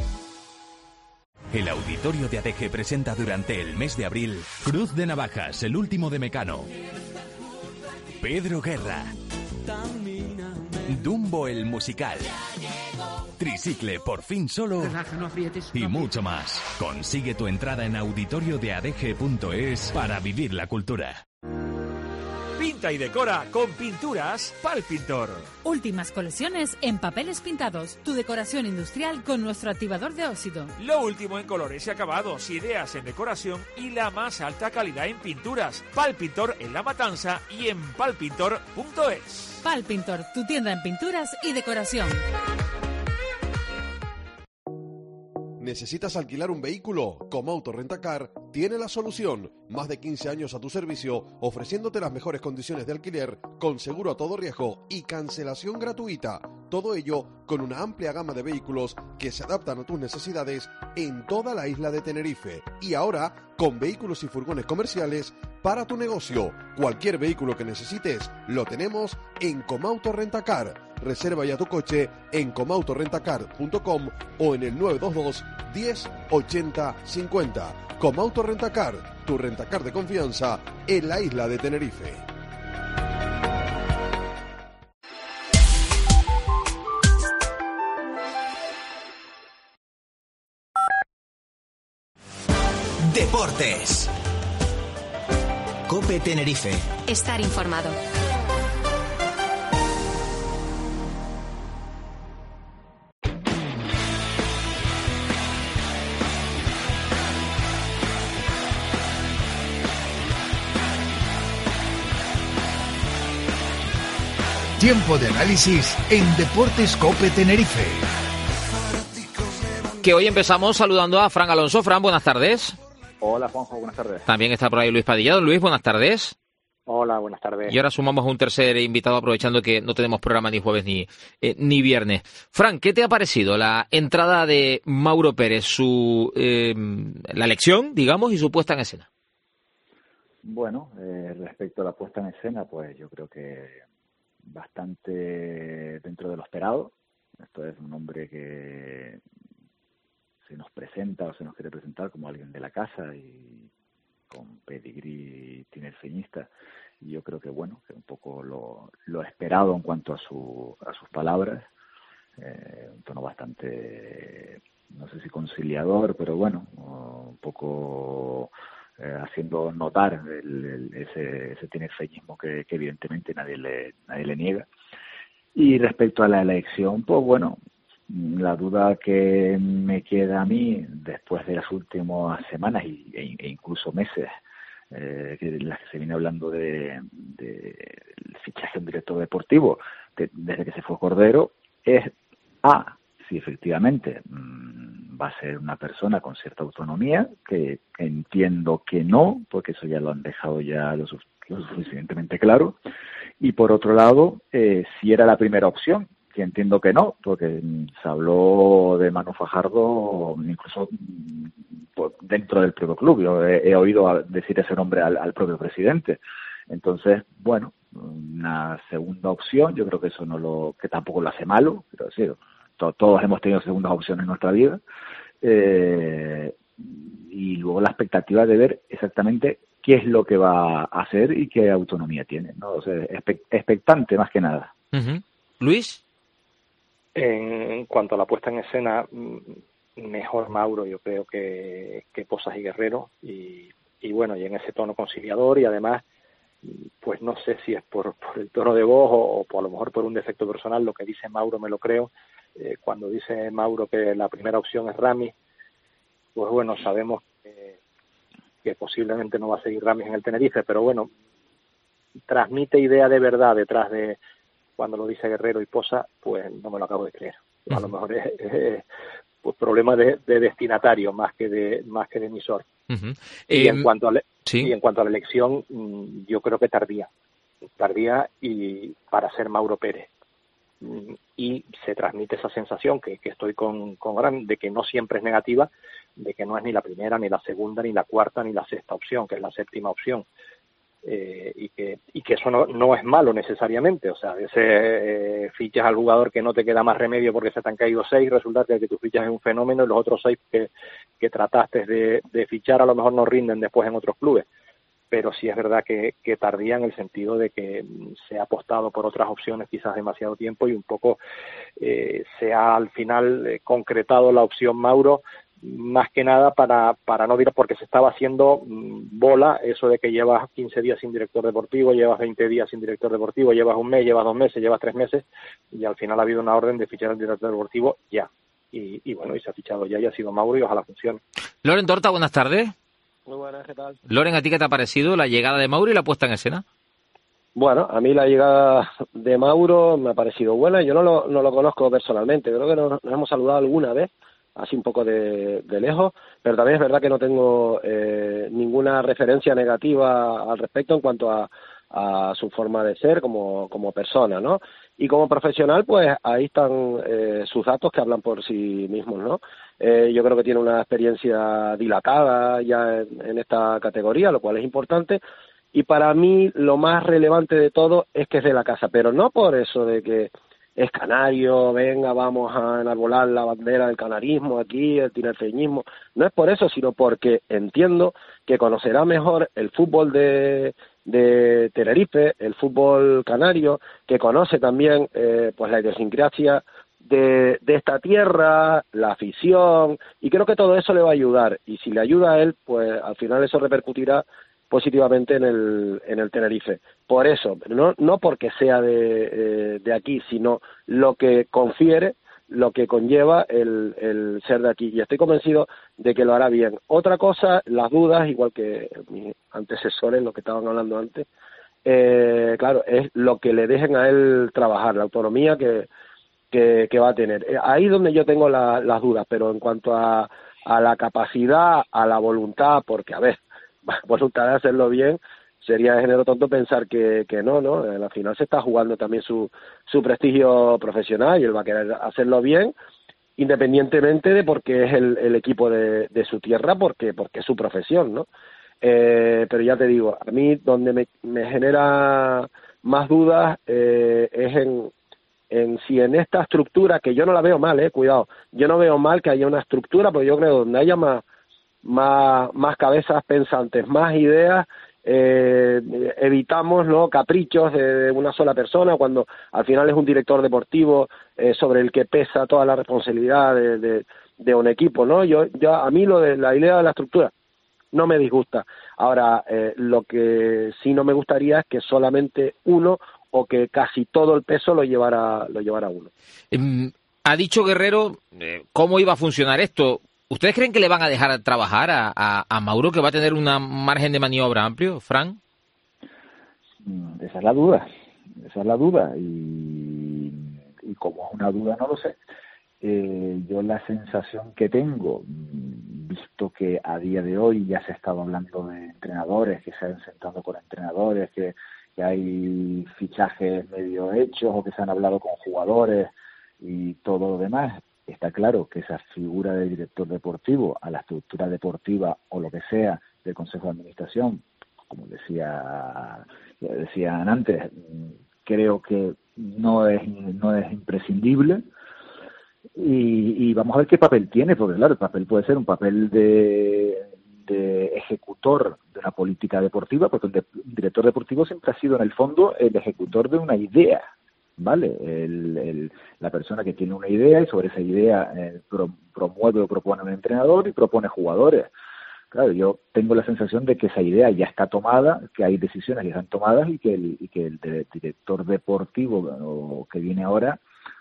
El auditorio de ADG presenta durante el mes de abril Cruz de Navajas, el último de Mecano. Pedro Guerra. Dumbo el musical. Tricicle por fin solo y mucho más. Consigue tu entrada en auditoriodeadg.es para vivir la cultura. Pinta Pinta y decora con pinturas Palpintor. Últimas colecciones en papeles pintados. Tu decoración industrial con nuestro activador de óxido. Lo último en colores y acabados, ideas en decoración y la más alta calidad en pinturas. Palpintor en La Matanza y en palpintor.es. Palpintor, tu tienda en pinturas y decoración. ¿Necesitas alquilar un vehículo? Comauto Rentacar tiene la solución. Más de 15 años a tu servicio, ofreciéndote las mejores condiciones de alquiler, con seguro a todo riesgo y cancelación gratuita. Todo ello con una amplia gama de vehículos que se adaptan a tus necesidades en toda la isla de Tenerife. Y ahora, con vehículos y furgones comerciales para tu negocio. Cualquier vehículo que necesites, lo tenemos en Comauto Rentacar. Reserva ya tu coche en comautorentacar.com o en el 922 10 80 50. Comauto Rentacar, tu rentacar de confianza en la isla de Tenerife. Deportes. COPE Tenerife. Estar informado. Tiempo de análisis en Deportes COPE Tenerife. Que hoy empezamos saludando a Fran Alonso. Fran, buenas tardes. Hola, Juanjo, buenas tardes. También está por ahí Luis Padilla. Don Luis, buenas tardes. Hola, buenas tardes. Y ahora sumamos a un tercer invitado, aprovechando que no tenemos programa ni jueves ni viernes. Fran, ¿qué te ha parecido la entrada de Mauro Pérez, la elección, digamos, y su puesta en escena? Bueno, respecto a la puesta en escena, pues yo creo que bastante dentro de lo esperado. Esto es un hombre que se nos presenta o se nos quiere presentar como alguien de la casa y con pedigrí tinerfeñista. Y yo creo que, bueno, que un poco lo esperado en cuanto a sus palabras. Un tono bastante, no sé si conciliador, pero bueno, un poco haciendo notar ese tinerfeñismo que evidentemente nadie le niega. Y respecto a la elección, pues bueno, la duda que me queda a mí después de las últimas semanas e incluso meses en las que se viene hablando de fichaje de un director deportivo desde que se fue Cordero, es si efectivamente va a ser una persona con cierta autonomía, que entiendo que no, porque eso ya lo han dejado ya lo suficientemente claro, y por otro lado, si era la primera opción, que entiendo que no, porque se habló de Manu Fajardo incluso dentro del propio club. Yo he oído decir ese nombre al propio presidente. Entonces, bueno, una segunda opción, yo creo que eso que tampoco lo hace malo, pero sí, todos hemos tenido segundas opciones en nuestra vida, y luego la expectativa de ver exactamente qué es lo que va a hacer y qué autonomía tiene, ¿no? O sea, expectante más que nada. Uh-huh. Luis. En cuanto a la puesta en escena, mejor Mauro, yo creo que Posas y Guerrero, y bueno, y en ese tono conciliador, y además, pues no sé si es por el tono de voz o a lo mejor por un defecto personal, lo que dice Mauro me lo creo. Cuando dice Mauro que la primera opción es Ramis, pues bueno, sabemos que posiblemente no va a seguir Ramis en el Tenerife, pero bueno, transmite idea de verdad detrás de cuando lo dice Guerrero y Posa, pues no me lo acabo de creer. A lo mejor es pues problema de destinatario más que de emisor. Uh-huh. Y en cuanto a la elección, yo creo que tardía y para ser Mauro Pérez. Y se transmite esa sensación que estoy con Gran, de que no siempre es negativa, de que no es ni la primera, ni la segunda, ni la cuarta, ni la sexta opción, que es la séptima opción. Y que eso no es malo necesariamente. O sea, a veces fichas al jugador que no te queda más remedio porque se te han caído 6, resulta que tu fichas es un fenómeno y los otros 6 que trataste de fichar a lo mejor no rinden después en otros clubes. Pero sí es verdad que tardía en el sentido de que se ha apostado por otras opciones quizás demasiado tiempo y un poco se ha al final concretado la opción Mauro más que nada para no ir, porque se estaba haciendo bola eso de que llevas 15 días sin director deportivo, llevas 20 días sin director deportivo, llevas un mes, llevas 2 meses, llevas 3 meses, y al final ha habido una orden de fichar al director deportivo ya. Y bueno, y se ha fichado ya y ha sido Mauro y ojalá funcione. Loren Torta, buenas tardes. Muy buenas, ¿qué tal? Loren, ¿a ti qué te ha parecido la llegada de Mauro y la puesta en escena? Bueno, a mí la llegada de Mauro me ha parecido buena. Yo no lo conozco personalmente, creo que nos hemos saludado alguna vez, así un poco de lejos, pero también es verdad que no tengo ninguna referencia negativa al respecto en cuanto a su forma de ser como persona, ¿no? Y como profesional, pues ahí están sus datos que hablan por sí mismos, ¿no? Yo creo que tiene una experiencia dilatada ya en esta categoría, lo cual es importante. Y para mí lo más relevante de todo es que es de la casa, pero no por eso de que es canario, venga, vamos a enarbolar la bandera del canarismo aquí, el tinerfeñismo. No es por eso, sino porque entiendo que conocerá mejor el fútbol de Tenerife, el fútbol canario, que conoce también pues la idiosincrasia de esta tierra, la afición, y creo que todo eso le va a ayudar. Y si le ayuda a él, pues al final eso repercutirá positivamente en el Tenerife. Por eso, no porque sea de aquí, sino lo que confiere, lo que conlleva el ser de aquí. Y estoy convencido de que lo hará bien. Otra cosa, las dudas, igual que mis antecesores, lo que estaban hablando antes, claro, es lo que le dejen a él trabajar, la autonomía que va a tener. Ahí es donde yo tengo las dudas, pero en cuanto a la capacidad, a la voluntad, porque, a ver, voluntad de hacerlo bien, sería de género tonto pensar que no, al final se está jugando también su prestigio profesional y él va a querer hacerlo bien, independientemente de porque es el equipo de su tierra, porque es su profesión, ¿no? Pero ya te digo, a mí donde me genera más dudas es en si en esta estructura, que yo no la veo mal, cuidado, yo no veo mal que haya una estructura, porque yo creo que donde haya más cabezas pensantes, más ideas, evitamos, ¿no?, caprichos de una sola persona, cuando al final es un director deportivo sobre el que pesa toda la responsabilidad de un equipo, ¿no? Yo a mí lo de la idea de la estructura no me disgusta. Ahora, lo que sí no me gustaría es que solamente uno o que casi todo el peso lo llevara uno. Ha dicho Guerrero cómo iba a funcionar esto. ¿Ustedes creen que le van a dejar trabajar a Mauro, que va a tener un margen de maniobra amplio, Fran? Esa es la duda. Y como es una duda, no lo sé. Yo la sensación que tengo, visto que a día de hoy ya se ha estado hablando de entrenadores, que se han sentado con entrenadores, que hay fichajes medio hechos o que se han hablado con jugadores y todo lo demás, está claro que esa figura de director deportivo a la estructura deportiva o lo que sea del Consejo de Administración, como decían antes, creo que no es imprescindible, y vamos a ver qué papel tiene, porque claro, el papel puede ser un papel de ejecutor de una política deportiva, porque un director deportivo siempre ha sido en el fondo el ejecutor de una idea, ¿vale? La persona que tiene una idea y sobre esa idea promueve o propone un entrenador y propone jugadores. Claro, yo tengo la sensación de que esa idea ya está tomada, que hay decisiones que están tomadas y que el director deportivo que viene ahora,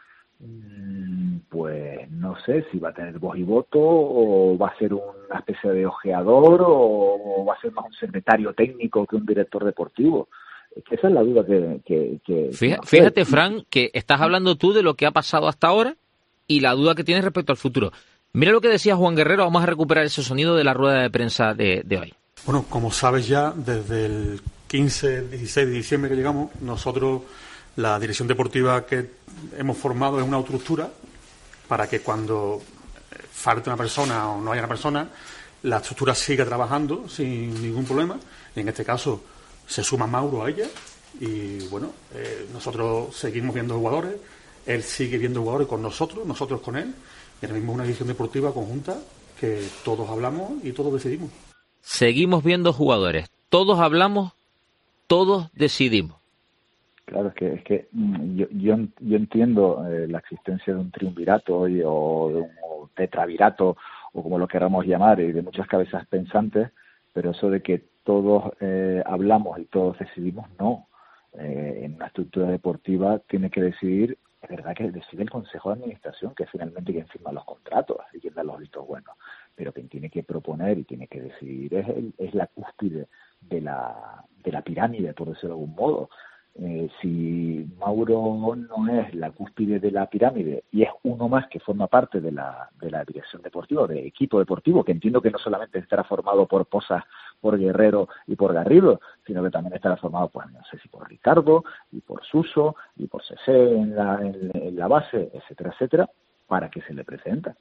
pues no sé si va a tener voz y voto o va a ser una especie de ojeador o va a ser más un secretario técnico que un director deportivo. Esa es la duda que Fíjate, Fran, que estás hablando tú de lo que ha pasado hasta ahora y la duda que tienes respecto al futuro. Mira lo que decía Juan Guerrero, vamos a recuperar ese sonido de la rueda de prensa de hoy. Bueno, como sabes ya, desde el 15, 16 de diciembre que llegamos, nosotros, la dirección deportiva que hemos formado es una estructura para que cuando falte una persona o no haya una persona, la estructura siga trabajando sin ningún problema. Y en este caso se suma Mauro a ella y bueno, nosotros seguimos viendo jugadores, él sigue viendo jugadores con nosotros con él, y ahora mismo es una dirección deportiva conjunta que todos hablamos y todos decidimos. Seguimos viendo jugadores, todos hablamos, todos decidimos. Claro, es que yo entiendo la existencia de un triunvirato o de un tetravirato o como lo queramos llamar, y de muchas cabezas pensantes, pero eso de que todos hablamos y todos decidimos, no. En una estructura deportiva tiene que decidir, es verdad que decide el Consejo de Administración, que es finalmente quien firma los contratos y quien da los vistos buenos, pero quien tiene que proponer y tiene que decidir es la cúspide de la pirámide, por decirlo de algún modo. Si Mauro no es la cúspide de la pirámide y es uno más que forma parte de la dirección deportiva, de equipo deportivo, que entiendo que no solamente estará formado por Pozas, por Guerrero y por Garrido, sino que también estará formado, pues no sé si por Ricardo y por Suso y por Cesé en la base, etcétera, etcétera, ¿para qué se le presenta?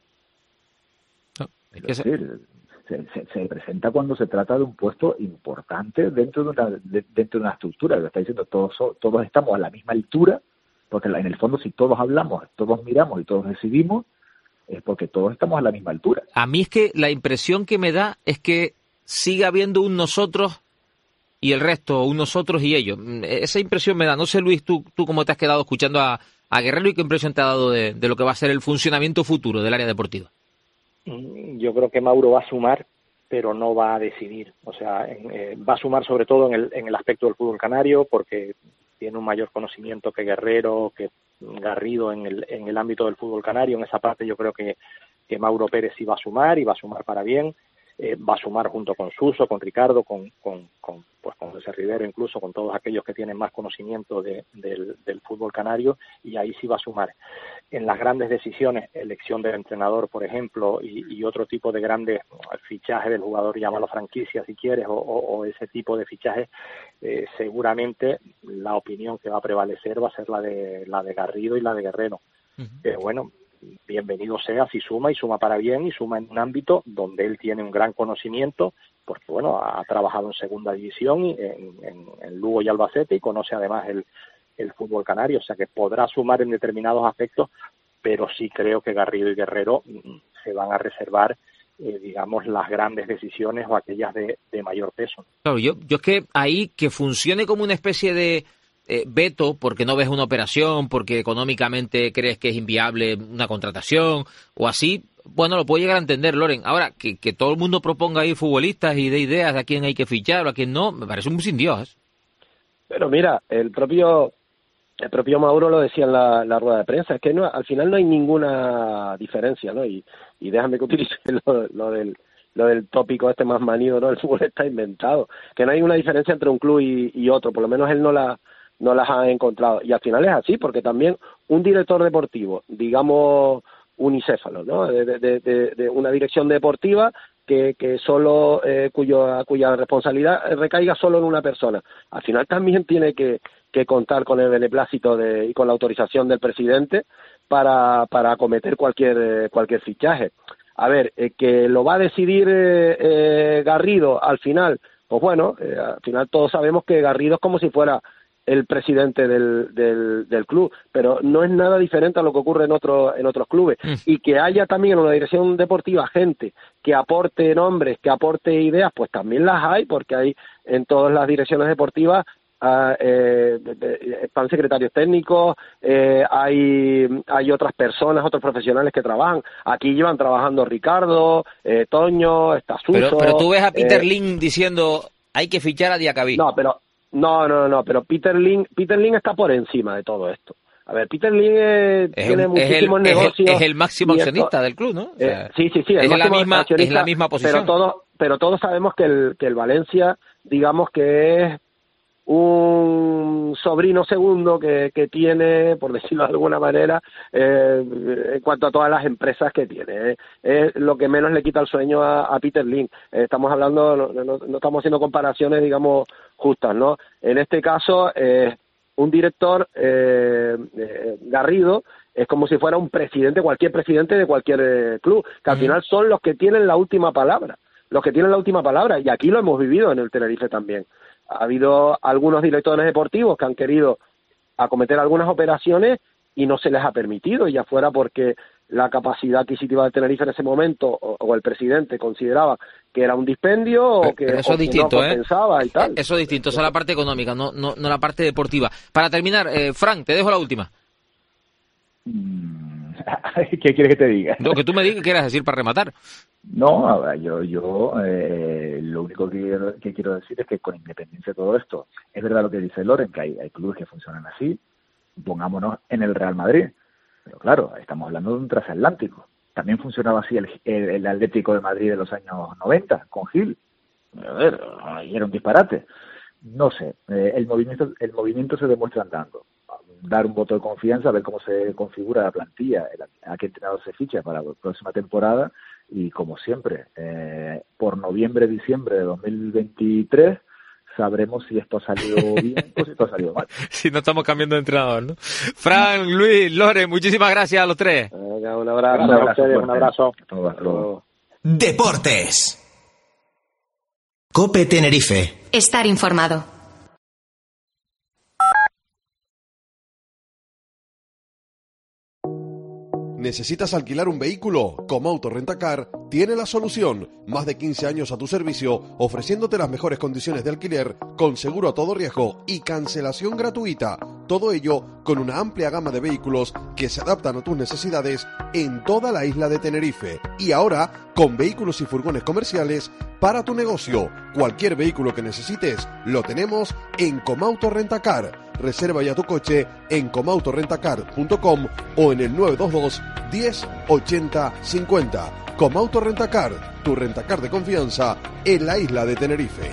Es decir, se presenta cuando se trata de un puesto importante dentro de una estructura. Lo está diciendo, todos estamos a la misma altura, porque en el fondo si todos hablamos, todos miramos y todos decidimos, es porque todos estamos a la misma altura. A mí es que la impresión que me da es que sigue habiendo un nosotros y el resto, un nosotros y ellos. Esa impresión me da. No sé, Luis, tú cómo te has quedado escuchando a Guerrero y qué impresión te ha dado de lo que va a ser el funcionamiento futuro del área deportiva. Yo creo que Mauro va a sumar, pero no va a decidir. O sea, va a sumar sobre todo en el aspecto del fútbol canario, porque tiene un mayor conocimiento que Guerrero, que Garrido en el ámbito del fútbol canario. En esa parte yo creo que Mauro Pérez sí va a sumar, y va a sumar para bien. Va a sumar junto con Suso, con Ricardo, con José Rivero, incluso con todos aquellos que tienen más conocimiento del fútbol canario, y ahí sí va a sumar. En las grandes decisiones, elección del entrenador, por ejemplo, y otro tipo de grandes fichajes del jugador, llámalo franquicia si quieres, o ese tipo de fichajes, seguramente la opinión que va a prevalecer va a ser la de Garrido y la de Guerrero. Pero bueno, bienvenido sea si suma, y suma para bien, y suma en un ámbito donde él tiene un gran conocimiento, porque bueno, ha trabajado en segunda división, en Lugo y Albacete, y conoce además el fútbol canario, o sea que podrá sumar en determinados aspectos, pero sí creo que Garrido y Guerrero se van a reservar digamos, las grandes decisiones o aquellas de mayor peso. Claro, yo es que ahí que funcione como una especie de veto, porque no ves una operación, porque económicamente crees que es inviable una contratación o así, bueno, lo puedo llegar a entender, Loren. Ahora, que todo el mundo proponga ahí futbolistas y dé ideas de a quién hay que fichar o a quién no, me parece muy sin Dios. Pero mira, el propio Mauro lo decía en la rueda de prensa, es que no, al final no hay ninguna diferencia, ¿no? Y déjame que utilice lo del tópico este más manido, ¿no? El fútbol está inventado, que no hay una diferencia entre un club y otro, por lo menos él no las ha encontrado. Y al final es así, porque también un director deportivo, digamos unicéfalo, ¿no? De una dirección deportiva que solo cuya responsabilidad recaiga solo en una persona. Al final también tiene que contar con el beneplácito y con la autorización del presidente para acometer cualquier fichaje. A ver, que lo va a decidir Garrido al final, pues bueno, al final todos sabemos que Garrido es como si fuera el presidente del club, pero no es nada diferente a lo que ocurre en otros clubes. Y que haya también en una dirección deportiva gente que aporte nombres, que aporte ideas, pues también las hay, porque hay en todas las direcciones deportivas están secretarios técnicos, hay otras personas, otros profesionales que trabajan. Aquí llevan trabajando Ricardo, Toño, está Suso. Pero tú ves a Peter Lim diciendo hay que fichar a Diacabí. No, pero Peter Lim está por encima de todo esto. A ver, Peter Lim tiene muchísimos negocios. Es el máximo accionista del club, ¿no? O sea, sí, es la misma posición. Pero todos sabemos que el Valencia, digamos que es un sobrino segundo que tiene, por decirlo de alguna manera, en cuanto a todas las empresas que tiene. Es lo que menos le quita el sueño a Peter Lim. Estamos hablando, no estamos haciendo comparaciones, digamos, justas, ¿no? En este caso, un director, Garrido, es como si fuera un presidente, cualquier presidente de cualquier club, que al final son los que tienen la última palabra. Y aquí lo hemos vivido en el Tenerife también. Ha habido algunos directores deportivos que han querido acometer algunas operaciones y no se les ha permitido, ya fuera porque la capacidad adquisitiva del Tenerife en ese momento o el presidente consideraba que era un dispendio o que eso es distinto, no compensaba y tal. Eso es distinto, eso es la parte económica, no la parte deportiva. Para terminar, Frank, te dejo la última. ¿Qué quieres que te diga? Lo que tú me digas que quieras decir para rematar. No, yo lo único que quiero decir es que con independencia de todo esto, es verdad lo que dice Loren, que hay clubes que funcionan así, pongámonos en el Real Madrid, pero claro, estamos hablando de un transatlántico. También funcionaba así el Atlético de Madrid de los años 90, con Gil. A ver, ahí era un disparate. No sé, el movimiento se demuestra andando. Dar un voto de confianza, ver cómo se configura la plantilla, a qué entrenador se ficha para la próxima temporada y, como siempre, por noviembre, diciembre de 2023 sabremos si esto ha salido bien o si esto ha salido mal. Si no estamos cambiando de entrenador, ¿no? Fran, Luis, Lore, muchísimas gracias a los tres. Venga, un abrazo. Un abrazo. Deportes. COPE Tenerife. Estar informado. ¿Necesitas alquilar un vehículo? Comauto Rentacar tiene la solución. Más de 15 años a tu servicio, ofreciéndote las mejores condiciones de alquiler, con seguro a todo riesgo y cancelación gratuita. Todo ello con una amplia gama de vehículos que se adaptan a tus necesidades en toda la isla de Tenerife. Y ahora, con vehículos y furgones comerciales para tu negocio. Cualquier vehículo que necesites, lo tenemos en Comauto Rentacar. Reserva ya tu coche en comautorentacar.com o en el 922 10 80 50. Comauto Rentacar, tu rentacar de confianza en la isla de Tenerife.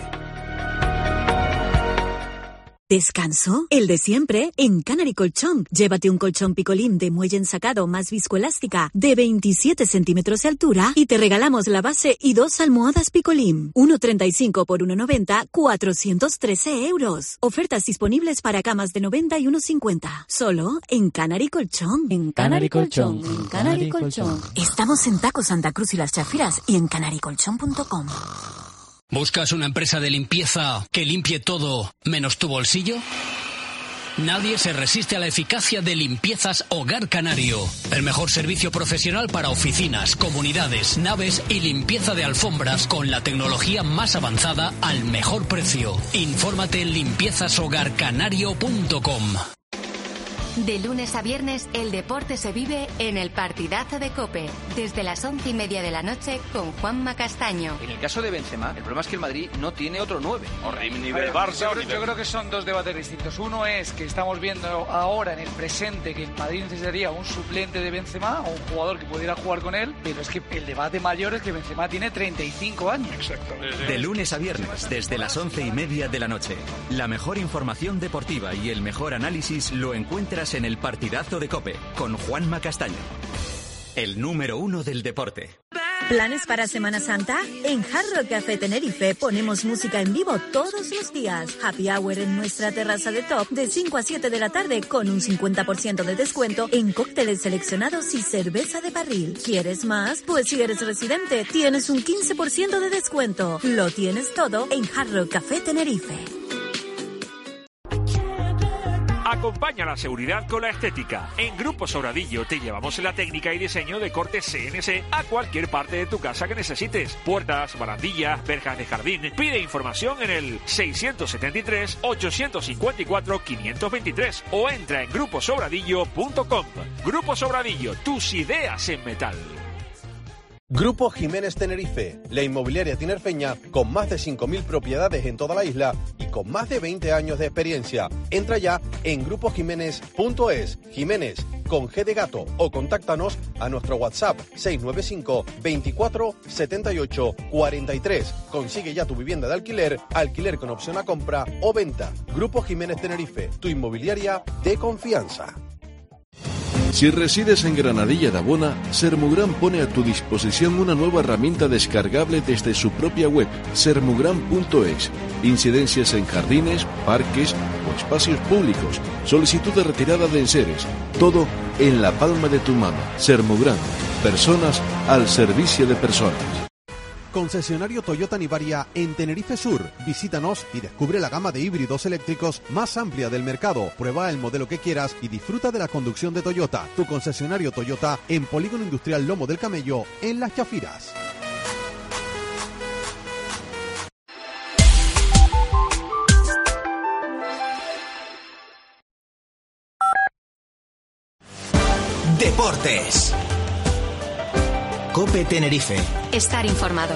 ¿Descanso? El de siempre en Canary Colchón. Llévate un colchón picolín de muelle ensacado más viscoelástica de 27 centímetros de altura y te regalamos la base y 2 almohadas picolín. 1,35 por 1,90, 413 euros. Ofertas disponibles para camas de 90 y 1,50. Solo en Canary Colchón. En Canary Colchón. En Canary Colchón. Estamos en Taco Santa Cruz y Las Chafiras y en canarycolchón.com. ¿Buscas una empresa de limpieza que limpie todo menos tu bolsillo? Nadie se resiste a la eficacia de Limpiezas Hogar Canario. El mejor servicio profesional para oficinas, comunidades, naves y limpieza de alfombras con la tecnología más avanzada al mejor precio. Infórmate en limpiezashogarcanario.com. De lunes a viernes, el deporte se vive en el partidazo de COPE, desde las 11:30 de la noche con Juanma Castaño. En el caso de Benzema, el problema es que el Madrid no tiene otro 9. O nivel Barça. Yo creo que son dos debates distintos. Uno es que estamos viendo ahora en el presente que el Madrid necesitaría un suplente de Benzema o un jugador que pudiera jugar con él, pero es que el debate mayor es que Benzema tiene 35 años. Exacto. De lunes a viernes, desde las 11:30 de la noche. La mejor información deportiva y el mejor análisis lo encuentras en el partidazo de COPE con Juanma Castaño, el número 1 del deporte. ¿Planes para Semana Santa? En Hard Rock Café Tenerife ponemos música en vivo todos los días. Happy Hour en nuestra terraza de top de 5 a 7 de la tarde con un 50% de descuento en cócteles seleccionados y cerveza de barril. ¿Quieres más? Pues si eres residente, tienes un 15% de descuento. Lo tienes todo en Hard Rock Café Tenerife. Acompaña la seguridad con la estética. En Grupo Sobradillo te llevamos la técnica y diseño de corte CNC a cualquier parte de tu casa que necesites. Puertas, barandillas, verjas de jardín. Pide información en el 673-854-523 o entra en gruposobradillo.com. Grupo Sobradillo, tus ideas en metal. Grupo Jiménez Tenerife, la inmobiliaria tinerfeña con más de 5.000 propiedades en toda la isla y con más de 20 años de experiencia. Entra ya en grupojiménez.es, Jiménez con G de gato, o contáctanos a nuestro WhatsApp 695 24 78 43. Consigue ya tu vivienda de alquiler con opción a compra o venta. Grupo Jiménez Tenerife, tu inmobiliaria de confianza. Si resides en Granadilla de Abona, Sermugran pone a tu disposición una nueva herramienta descargable desde su propia web, sermugran.es. Incidencias en jardines, parques o espacios públicos. Solicitud de retirada de enseres. Todo en la palma de tu mano. Sermugran. Personas al servicio de personas. Concesionario Toyota Nivaria en Tenerife Sur. Visítanos y descubre la gama de híbridos eléctricos más amplia del mercado. Prueba el modelo que quieras y disfruta de la conducción de Toyota. Tu concesionario Toyota en Polígono Industrial Lomo del Camello, en Las Chafiras. Deportes. COPE Tenerife. Estar informado.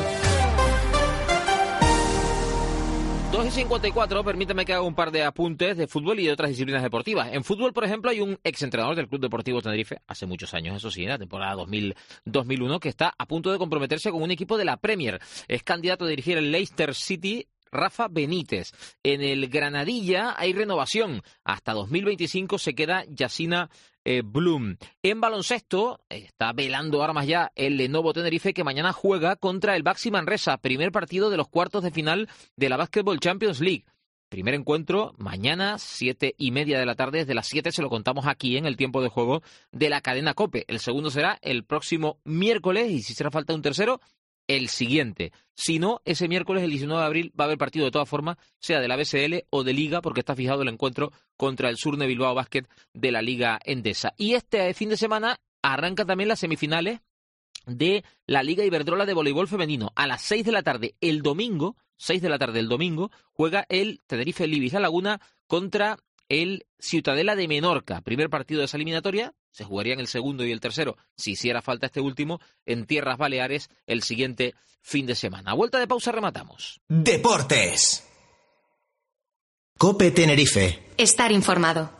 2:54, permíteme que haga un par de apuntes de fútbol y de otras disciplinas deportivas. En fútbol, por ejemplo, hay un exentrenador del Club Deportivo Tenerife, hace muchos años, eso sí, en la temporada 2000-2001, que está a punto de comprometerse con un equipo de la Premier. Es candidato a dirigir el Leicester City, Rafa Benítez. En el Granadilla hay renovación. Hasta 2025 se queda Yacina Bloom. En baloncesto está velando armas ya el Lenovo Tenerife, que mañana juega contra el Baxi Manresa, primer partido de los cuartos de final de la Basketball Champions League. Primer encuentro mañana, 7:30 de la tarde. Desde las 7 se lo contamos aquí en el tiempo de juego de la cadena COPE. El segundo será el próximo miércoles, y si será falta un tercero, el siguiente. Si no, ese miércoles, el 19 de abril, va a haber partido de todas formas, sea de la BSL o de Liga, porque está fijado el encuentro contra el Surne Bilbao Basket de la Liga Endesa. Y este fin de semana arranca también las semifinales de la Liga Iberdrola de voleibol femenino. A las 6 de la tarde el domingo, 6 de la tarde el domingo, juega el Tenerife Libis La Laguna contra el Ciutadella de Menorca. Primer partido de esa eliminatoria. Se jugarían el segundo y el tercero, si hiciera falta este último, en Tierras Baleares el siguiente fin de semana. A vuelta de pausa rematamos. Deportes. COPE Tenerife. Estar informado.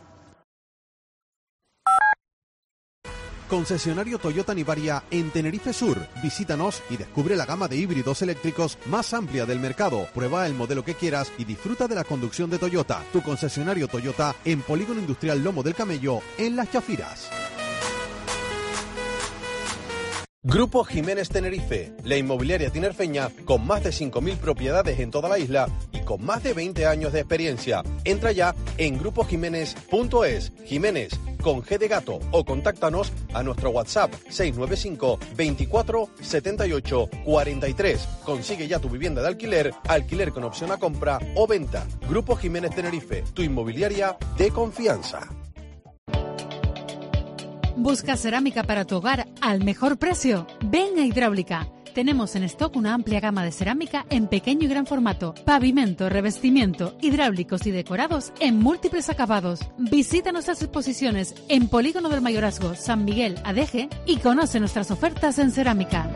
Concesionario Toyota Nivaria en Tenerife Sur. Visítanos y descubre la gama de híbridos eléctricos más amplia del mercado. Prueba el modelo que quieras y disfruta de la conducción de Toyota. Tu concesionario Toyota en Polígono Industrial Lomo del Camello, en Las Chafiras. Grupo Jiménez Tenerife, la inmobiliaria tinerfeña con más de 5.000 propiedades en toda la isla y con más de 20 años de experiencia. Entra ya en grupojiménez.es, Jiménez con G de gato, o contáctanos a nuestro WhatsApp 695 24 78 43. Consigue ya tu vivienda de alquiler, alquiler con opción a compra o venta. Grupo Jiménez Tenerife, tu inmobiliaria de confianza. ¿Buscas cerámica para tu hogar al mejor precio? Ven a Hidráulica. Tenemos en stock una amplia gama de cerámica en pequeño y gran formato, pavimento, revestimiento, hidráulicos y decorados en múltiples acabados. Visita nuestras exposiciones en Polígono del Mayorazgo, San Miguel, Adeje, y conoce nuestras ofertas en cerámica.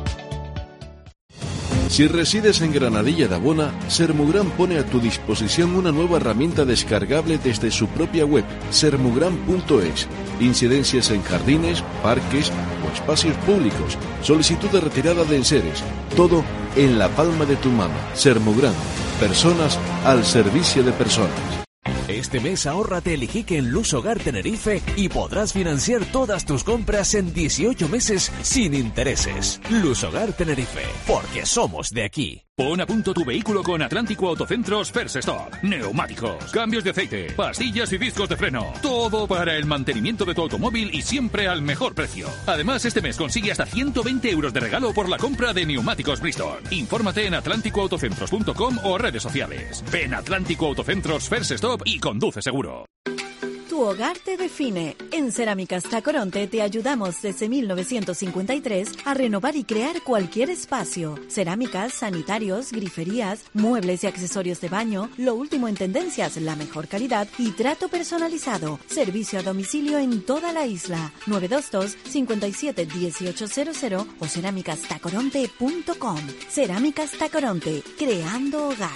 Si resides en Granadilla de Abona, Sermugran pone a tu disposición una nueva herramienta descargable desde su propia web, sermugran.es. Incidencias en jardines, parques o espacios públicos, solicitud de retirada de enseres, todo en la palma de tu mano. Sermugran, personas al servicio de personas. Este mes ahórrate el IJIC en Luz Hogar Tenerife y podrás financiar todas tus compras en 18 meses sin intereses. Luz Hogar Tenerife, porque somos de aquí. Pon a punto tu vehículo con Atlántico Autocentros First Stop. Neumáticos, cambios de aceite, pastillas y discos de freno. Todo para el mantenimiento de tu automóvil y siempre al mejor precio. Además, este mes consigue hasta 120 euros de regalo por la compra de neumáticos Bristol. Infórmate en atlánticoautocentros.com o redes sociales. Ven a Atlántico Autocentros First Stop y conduce seguro. Tu hogar te define. En Cerámicas Tacoronte te ayudamos desde 1953 a renovar y crear cualquier espacio. Cerámicas, sanitarios, griferías, muebles y accesorios de baño, lo último en tendencias, la mejor calidad y trato personalizado. Servicio a domicilio en toda la isla. 922 57 1800 o cerámicastacoronte.com. Cerámicas Tacoronte, creando hogar.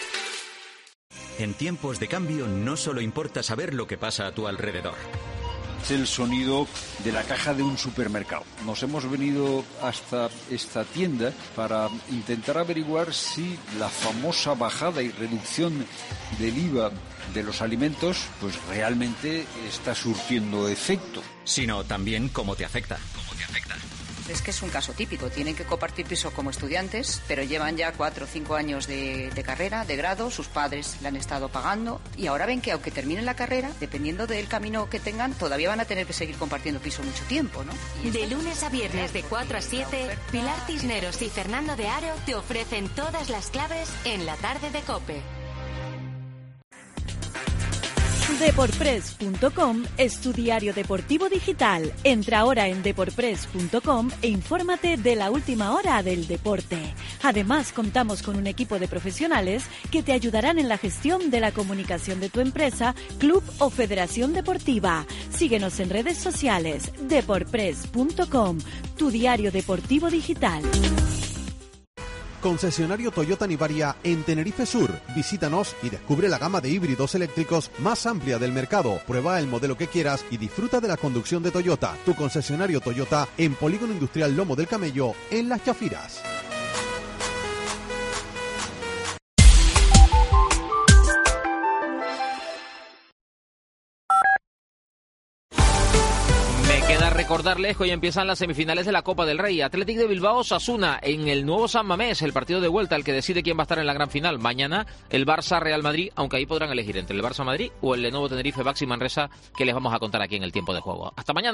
En tiempos de cambio no solo importa saber lo que pasa a tu alrededor. Es el sonido de la caja de un supermercado. Nos hemos venido hasta esta tienda para intentar averiguar si la famosa bajada y reducción del IVA de los alimentos pues realmente está surtiendo efecto. Sino también cómo te afecta. Es que es un caso típico. Tienen que compartir piso como estudiantes, pero llevan ya 4 o 5 años de carrera, de grado, sus padres le han estado pagando y ahora ven que aunque terminen la carrera, dependiendo del camino que tengan, todavía van a tener que seguir compartiendo piso mucho tiempo, ¿no? De lunes a viernes de 4 a 7, Pilar Cisneros y Fernando de Aro te ofrecen todas las claves en la tarde de COPE. Deporpress.com es tu diario deportivo digital. Entra ahora en deporpress.com e infórmate de la última hora del deporte. Además, contamos con un equipo de profesionales que te ayudarán en la gestión de la comunicación de tu empresa, club o federación deportiva. Síguenos en redes sociales. Deporpress.com, tu diario deportivo digital. Concesionario Toyota Nivaria en Tenerife Sur. Visítanos y descubre la gama de híbridos eléctricos más amplia del mercado. Prueba el modelo que quieras y disfruta de la conducción de Toyota. Tu concesionario Toyota en Polígono Industrial Lomo del Camello, en Las Chafiras. Recordarles que hoy empiezan las semifinales de la Copa del Rey. Athletic de Bilbao, Osasuna en el nuevo San Mamés, el partido de vuelta, el que decide quién va a estar en la gran final. Mañana el Barça Real Madrid, aunque ahí podrán elegir entre el Barça Madrid o el Lenovo Tenerife Baxi Manresa, que les vamos a contar aquí en el tiempo de juego. Hasta mañana.